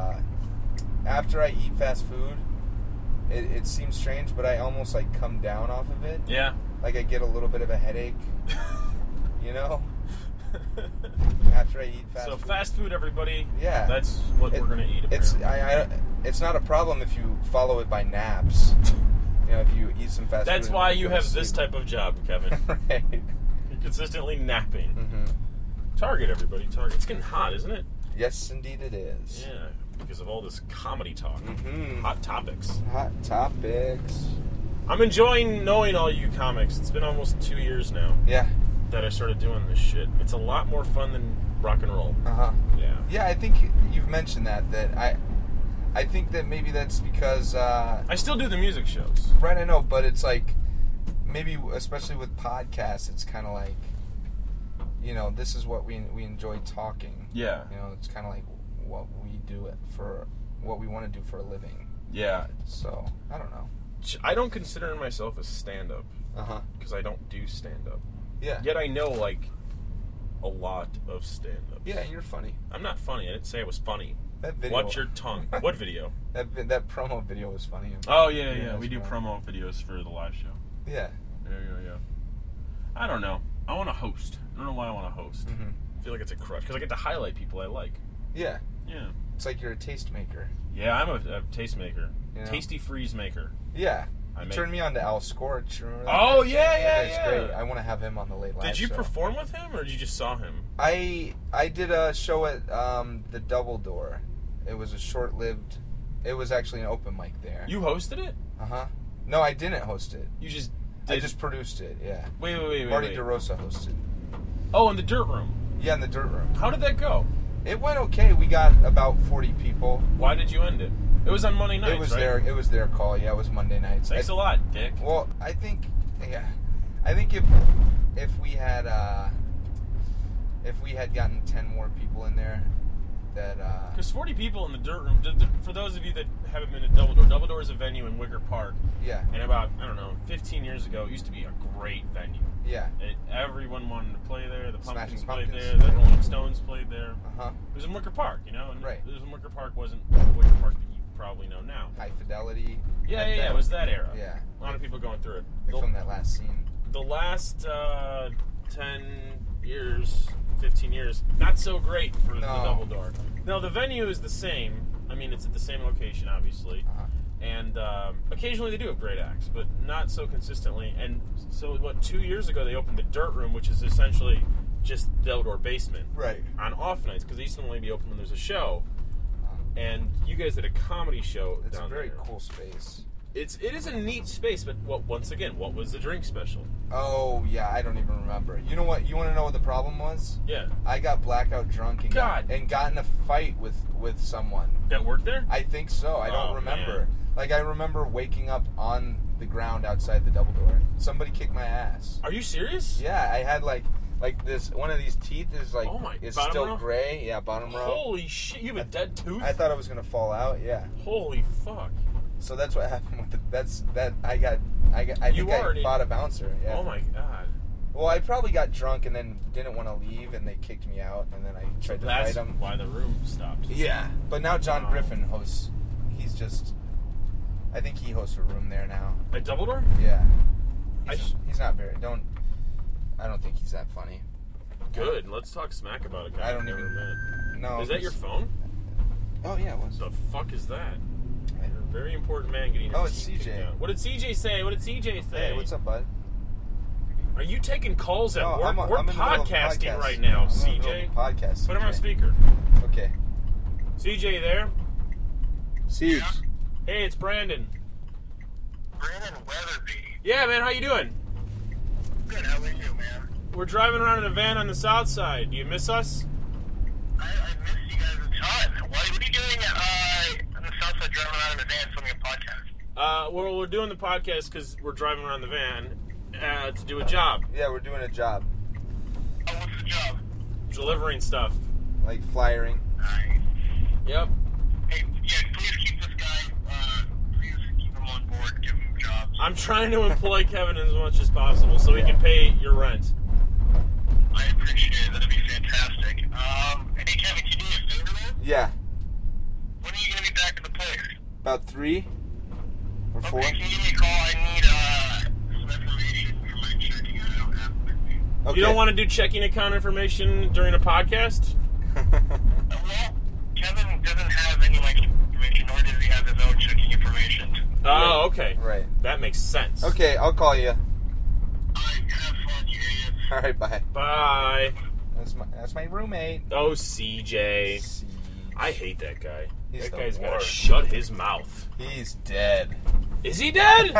after I eat fast food, it seems strange, but I almost like come down off of it. Yeah. Like I get a little bit of a headache. You know? After I eat fast food. So fast food, everybody. Yeah. That's what we're going to eat. Apparently. It's not a problem if you follow it by naps. You know, if you eat some fast food. That's why you have this type of job, Kevin. Right. You're consistently napping. Mm-hmm. Target, everybody. Target. It's getting hot, isn't it? Yes, indeed it is. Yeah, because of all this comedy talk. Mm-hmm. Hot topics. Hot topics. I'm enjoying knowing all you comics. It's been almost 2 years now. Yeah. That I started doing this shit. It's a lot more fun than rock and roll. Uh-huh. Yeah. Yeah, I think you've mentioned that I think that maybe that's because I still do the music shows. Right, I know, but it's like maybe especially with podcasts, it's kind of like, you know, this is what we enjoy talking. Yeah. You know, it's kind of like what we do it for, what we want to do for a living. Yeah. So, I don't know. I don't consider myself a stand-up. Uh-huh. Because I don't do stand-up. Yeah. Yet I know, like, a lot of stand-ups. Yeah, you're funny. I'm not funny. I didn't say I was funny. That video. Watch your tongue. What video? That promo video was funny. Oh, yeah. We do promo videos for the live show. Yeah. Yeah. I don't know. I want to host. I don't know why I want to host. Mm-hmm. I feel like it's a crush. Because I get to highlight people I like. Yeah. Yeah. It's like you're a tastemaker. Yeah, I'm a tastemaker. You know? Tasty freeze maker. Yeah. You turned me on to Al Scorch. Remember that? Oh, That guy's great. I want to have him on the Late Live Did you show. perform with him, or you just saw him? I did a show at the Double Door. It was a short-lived... It was actually an open mic there. You hosted it? Uh-huh. No, I didn't host it. You just did... I just produced it, yeah. Wait. Marty DeRosa hosted. Oh, in the Dirt Room? Yeah, in the Dirt Room. How did that go? It went okay. We got about 40 people. Why did you end it? It was on Monday nights, It was right? It was their call. Yeah, it was Monday nights. Thanks a lot, Dick. Well, I think if we had if we had gotten 10 more people in there, that because 40 people in the dirt room. For those of you that haven't been to Double Door, Double Door is a venue in Wicker Park. Yeah. And about 15 years ago, it used to be a great venue. Yeah. Everyone wanted to play there. The Pumpkins played Pumpkins. there. The Rolling Stones played there. Uh-huh. It was in Wicker Park, And Right. It was in Wicker Park wasn't the Wicker Park that you probably know now. High Fidelity. Yeah. It was that era. Yeah. A lot of people going through it. They filmed that last scene. The last 10 years, 15 years, not so great for the Double Door. No, the venue is the same. I mean, it's at the same location, obviously. Uh-huh. And occasionally they do have great acts, but not so consistently. And so, 2 years ago, they opened the Dirt Room, which is essentially just the outdoor basement. Right. On off nights, because they used to only be open when there's a show. And you guys did a comedy show It's down a very there. cool space. It is a neat space, but once again, what was the drink special? Oh, yeah, I don't even remember. You know what? You want to know what the problem was? Yeah. I got blackout drunk and got in a fight with someone. That worked there? I think so. I don't remember. Man. Like, I remember waking up on the ground outside the Double Door. Somebody kicked my ass. Are you serious? Yeah, I had like this. One of these teeth is like is still row? gray. Yeah, bottom row. Holy shit! You have a dead tooth. I thought I was gonna fall out. Yeah. Holy fuck! So that's what happened with I think I fought a bouncer. Yeah. Oh my god. Well, I probably got drunk and then didn't want to leave, and they kicked me out, and then I tried to fight them. That's why the room stopped. Yeah, but now John Griffin hosts. I think he hosts a room there now. At Double Door? Yeah. He's not very. I don't think he's that funny. Good. Let's talk smack about it, guys. I don't even. No. Is that your phone? Oh yeah, it was. The fuck is that? You're a very important man getting your it's teeth CJ. kicked out. What did CJ say? Hey, what's up, bud? Are you taking calls at work? I'm We're in the middle of a podcasting podcast. right now, I'm in the middle CJ. of a podcast. Put him on speaker. Okay. CJ, there? CJ. Hey, it's Brandon. Brandon Weatherby. Yeah, man, how you doing? Good, how are you, man? We're driving around in a van on the south side. Do you miss us? I miss you guys a ton. What are you doing on the south side driving around in a van filming a podcast? Well, we're doing the podcast because we're driving around the van to do a job. Yeah, we're doing a job. Oh, what's the job? Delivering stuff. Like flyering. Nice. Yep. Hey, yeah, please keep this guy, please keep him on board, give him jobs. I'm trying to employ Kevin as much as possible so he can pay your rent. I appreciate it. That'd be fantastic. Hey, Kevin, can you do me a favor, man? Yeah. When are you going to be back at the place? About 3 or 4. Okay, can you give me a call? I need, some information for my checking. I don't have it with me. Okay. You don't want to do checking account information during a podcast? Well, Kevin doesn't have any like information, nor does he have his own checking information. Oh, okay. Right. That makes sense. Okay, I'll call you. Alright, have fun, you idiot. All right, bye. Bye. That's my roommate. Oh, CJ. CJ. I hate that guy. He's That the guy's got to worst. shut his mouth. He's dead. Is he dead?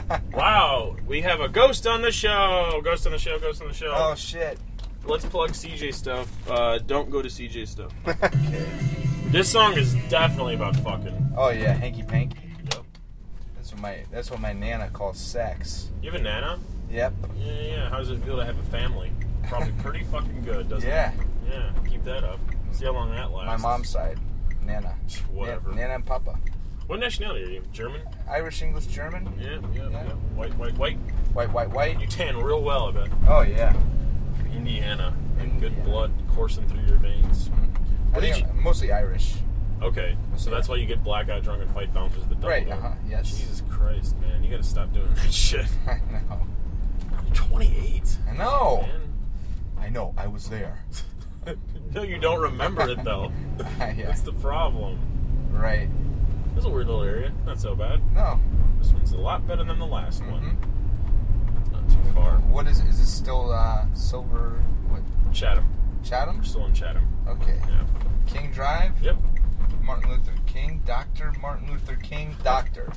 Wow. We have a ghost on the show. Ghost on the show. Ghost on the show. Oh shit. Let's plug CJ stuff. Don't go to CJ stuff. Okay. This song is definitely about fucking. Oh yeah, hanky panky. Yep. That's what my nana calls sex. You have a nana? Yep. Yeah. How does it feel to have a family? Probably pretty fucking good, doesn't Yeah. it? Yeah. Keep that up. See how long that lasts. My mom's side, nana. Whatever. Nana and Papa. What nationality are you? German? Irish, English, German. Yeah. Yeah. White. White. You tan real well, I bet. Oh yeah. Indiana. And good Indiana. blood coursing through your veins. I think I'm mostly Irish. Okay, so that's why you get blackout drunk and fight bouncers at the Double Right, Door. yes. Jesus Christ, man. You gotta stop doing that shit. I know. You're 28. I know. Man. I know. I was there. No, you don't remember it, though. Yeah. That's the problem. Right. This is a weird little area. Not so bad. No. This one's a lot better than the last one. Mhm. Not too far. What is it? Is it still Silver? What? Chatham. Chatham? We're still in Chatham. Okay. Yeah. King Drive. Yep. Martin Luther King. Dr. Martin Luther King. Doctor.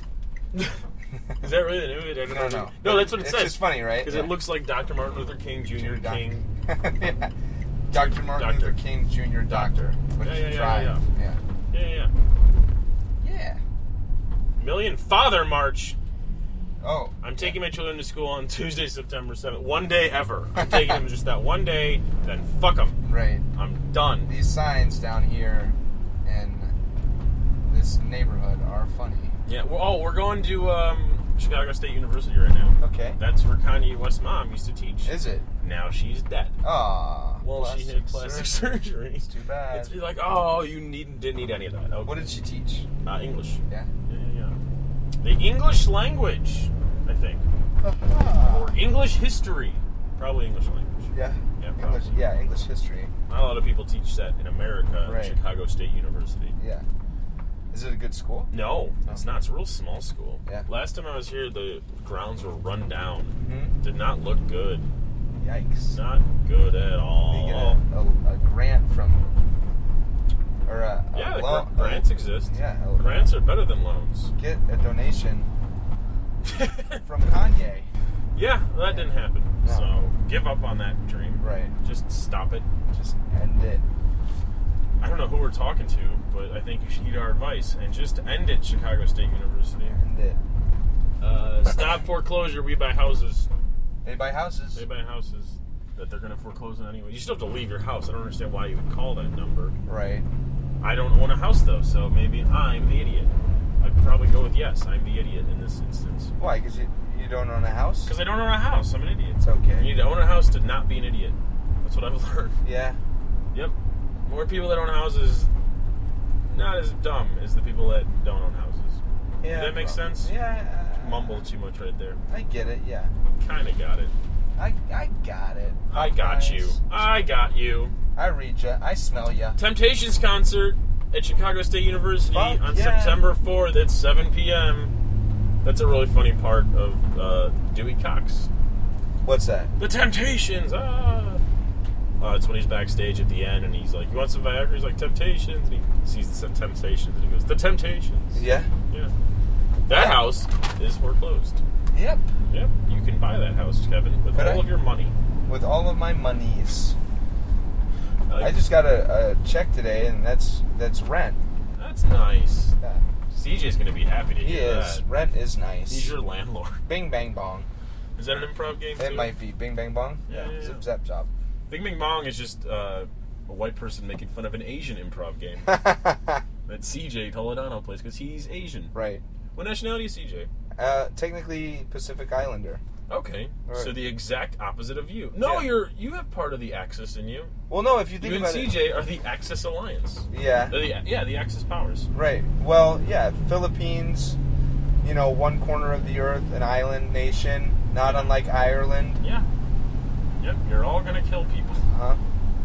Is that really the name of it? I don't know. No. No, that's what it It's says. just funny, right? Because it looks like Dr. Martin Luther King, Jr. King. Yeah. Dr. Martin Doctor. Luther King Jr. Doctor. But it's Drive. Yeah. Yeah. Million Father March. Oh. I'm taking my children to school on Tuesday, September 7th. One day ever. I'm taking them just that one day, then fuck them. Right. I'm done. These signs down here in this neighborhood are funny. Yeah. We're going to Chicago State University right now. Okay. That's where Kanye West's mom used to teach. Is it? Now she's dead. Ah. Well, she had plastic surgery. It's too bad. It's like, oh, you didn't need any of that. Okay. What did she teach? English. Yeah. Yeah. The English language, I think. Or English history. Probably English language. Yeah. Yeah, probably. English history. Not a lot of people teach that in America Right. at Chicago State University. Yeah. Is it a good school? No, it's not. It's a real small school. Yeah. Last time I was here, the grounds were run down. Mm-hmm. Did not look good. Yikes. Not good at all. You get a grant from... Or a loan. Grants exist. Yeah. Grants are better than loans. Get a donation from Kanye. Yeah, that didn't happen. No. So give up on that dream. Right. Just stop it. Just end it. I don't know who we're talking to, but I think you should heed our advice and just end it, Chicago State University. End it. Stop foreclosure. We buy houses. They buy houses. They buy houses that they're going to foreclose on anyway. You still have to leave your house. I don't understand why you would call that number. Right. I don't own a house, though, so maybe I'm the idiot. I'd probably go with yes, I'm the idiot in this instance. Why? Because you don't own a house? Because I don't own a house. I'm an idiot. It's okay. You need to own a house to not be an idiot. That's what I've learned. Yeah. Yep. More people that own houses, not as dumb as the people that don't own houses. Yeah. Does that make sense? Yeah. Mumbled too much right there. I get it, yeah. Kind of got it. I got it. I got you. I got you. I read you. I smell you. Temptations concert at Chicago State University Fuck on yeah. September 4th at 7 p.m. That's a really funny part of Dewey Cox. What's that? The Temptations! It's when he's backstage at the end and he's like, you want some Viagra? He's like, Temptations. And he sees the Temptations and he goes, the Temptations. Yeah? Yeah. That house is foreclosed. Yep. Yep. You can buy that house, Kevin, with all of your money. With all of my monies. I just got a check today, and that's rent. That's nice. Yeah. CJ's going to be happy to hear that. He is. Rent is nice. He's your landlord. Bing, bang, bong. Is that an improv game, It too? might be. Bing, bang, bong? Yeah. Zip, zap, job. Bing Bang Bong is just a white person making fun of an Asian improv game that CJ Toledano plays because he's Asian. Right. What nationality is CJ? Technically Pacific Islander. Okay, right. So the exact opposite of you. No, Yeah. you have part of the Axis in you. Well, no, if you think You and about CJ are the Axis Alliance. Yeah. The Axis powers. Right. Well, yeah, Philippines, one corner of the earth, an island nation, not unlike Ireland. Yeah. Yep, you're all gonna kill people. Huh?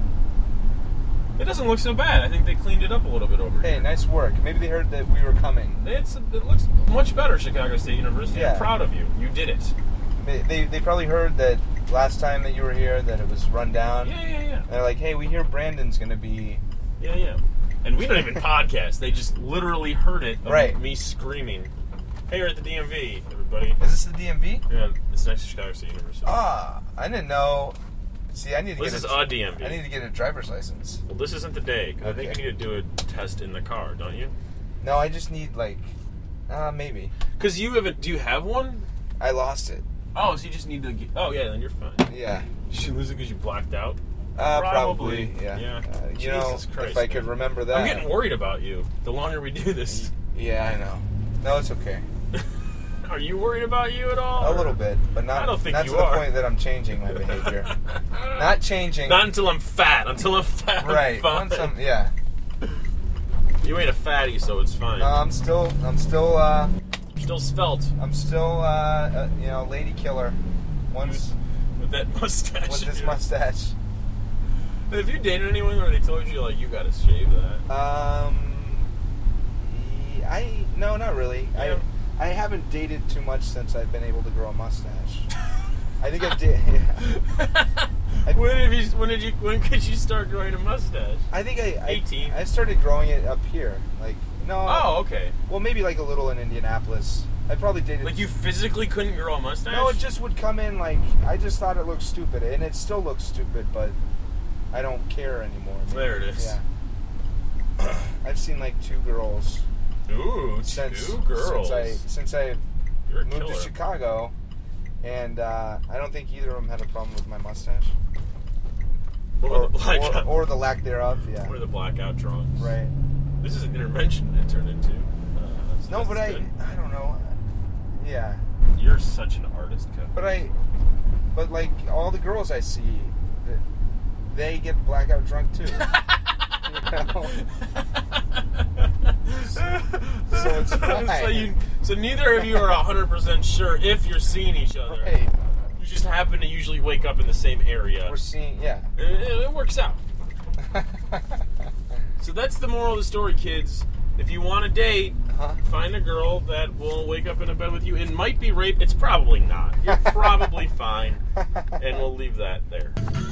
It doesn't look so bad. I think they cleaned it up a little bit over Hey, here. nice work. Maybe they heard that we were coming. It looks much better, Chicago State University. Yeah. I'm proud of you. You did it. They probably heard that last time that you were here that it was run down. Yeah. And they're like, hey, we hear Brandon's going to be... Yeah. And we don't even podcast. They just literally heard it of Right. me screaming, hey, we're at the DMV, everybody. Is this the DMV? Yeah, it's next to Chicago State University. Ah, I didn't know. See, I need to This is a DMV. I need to get a driver's license. Well, this isn't the day, because I think Okay. you need to do a test in the car, don't you? No, I just need, maybe. Because do you have one? I lost it. Oh, so you just need to get... Oh, yeah, then you're fine. Yeah. Did you lose it because you blacked out? Probably. Yeah. Yeah. Jesus Christ, if I could remember that. I'm getting worried about you the longer we do this. Yeah, I know. No, it's okay. Are you worried about you at all? A little bit, but not, I don't think not you to are. the point that I'm changing my behavior. Not changing. Not until I'm fat. Until I'm fat, right. I'm fine. Once yeah. You ain't a fatty, so it's fine. No, I'm still Still svelte. I'm still, lady killer. Once With that mustache. with this dude. mustache. Have you dated anyone where they told you, you gotta shave that? No, not really. Yeah. I haven't dated too much since I've been able to grow a mustache. I think I did. Yeah. When could you start growing a mustache? I think 18. I started growing it up here. Oh, okay. Well, maybe a little in Indianapolis. I probably dated. You physically couldn't grow a mustache? No, it just would come in I just thought it looked stupid, and it still looks stupid, but I don't care anymore. There it is. Yeah. I've seen 2 girls. Ooh, Since 2 girls. Since I've You're a moved killer. to Chicago, and I don't think either of them had a problem with my mustache. Or the blackout. Or the lack thereof, yeah. Or the blackout drunks. Right. This is an intervention it turned into. No, but I don't know. Yeah. You're such an artist, Kevin. But like all the girls I see, they get blackout drunk too. You know? So it's fine. So neither of you are 100% sure if you're seeing each other. Right. You just happen to usually wake up in the same area. We're seeing, yeah. It works out. So that's the moral of the story, kids. If you want to date, find a girl that will wake up in a bed with you. It might be rape. It's probably not. You're probably fine. And we'll leave that there.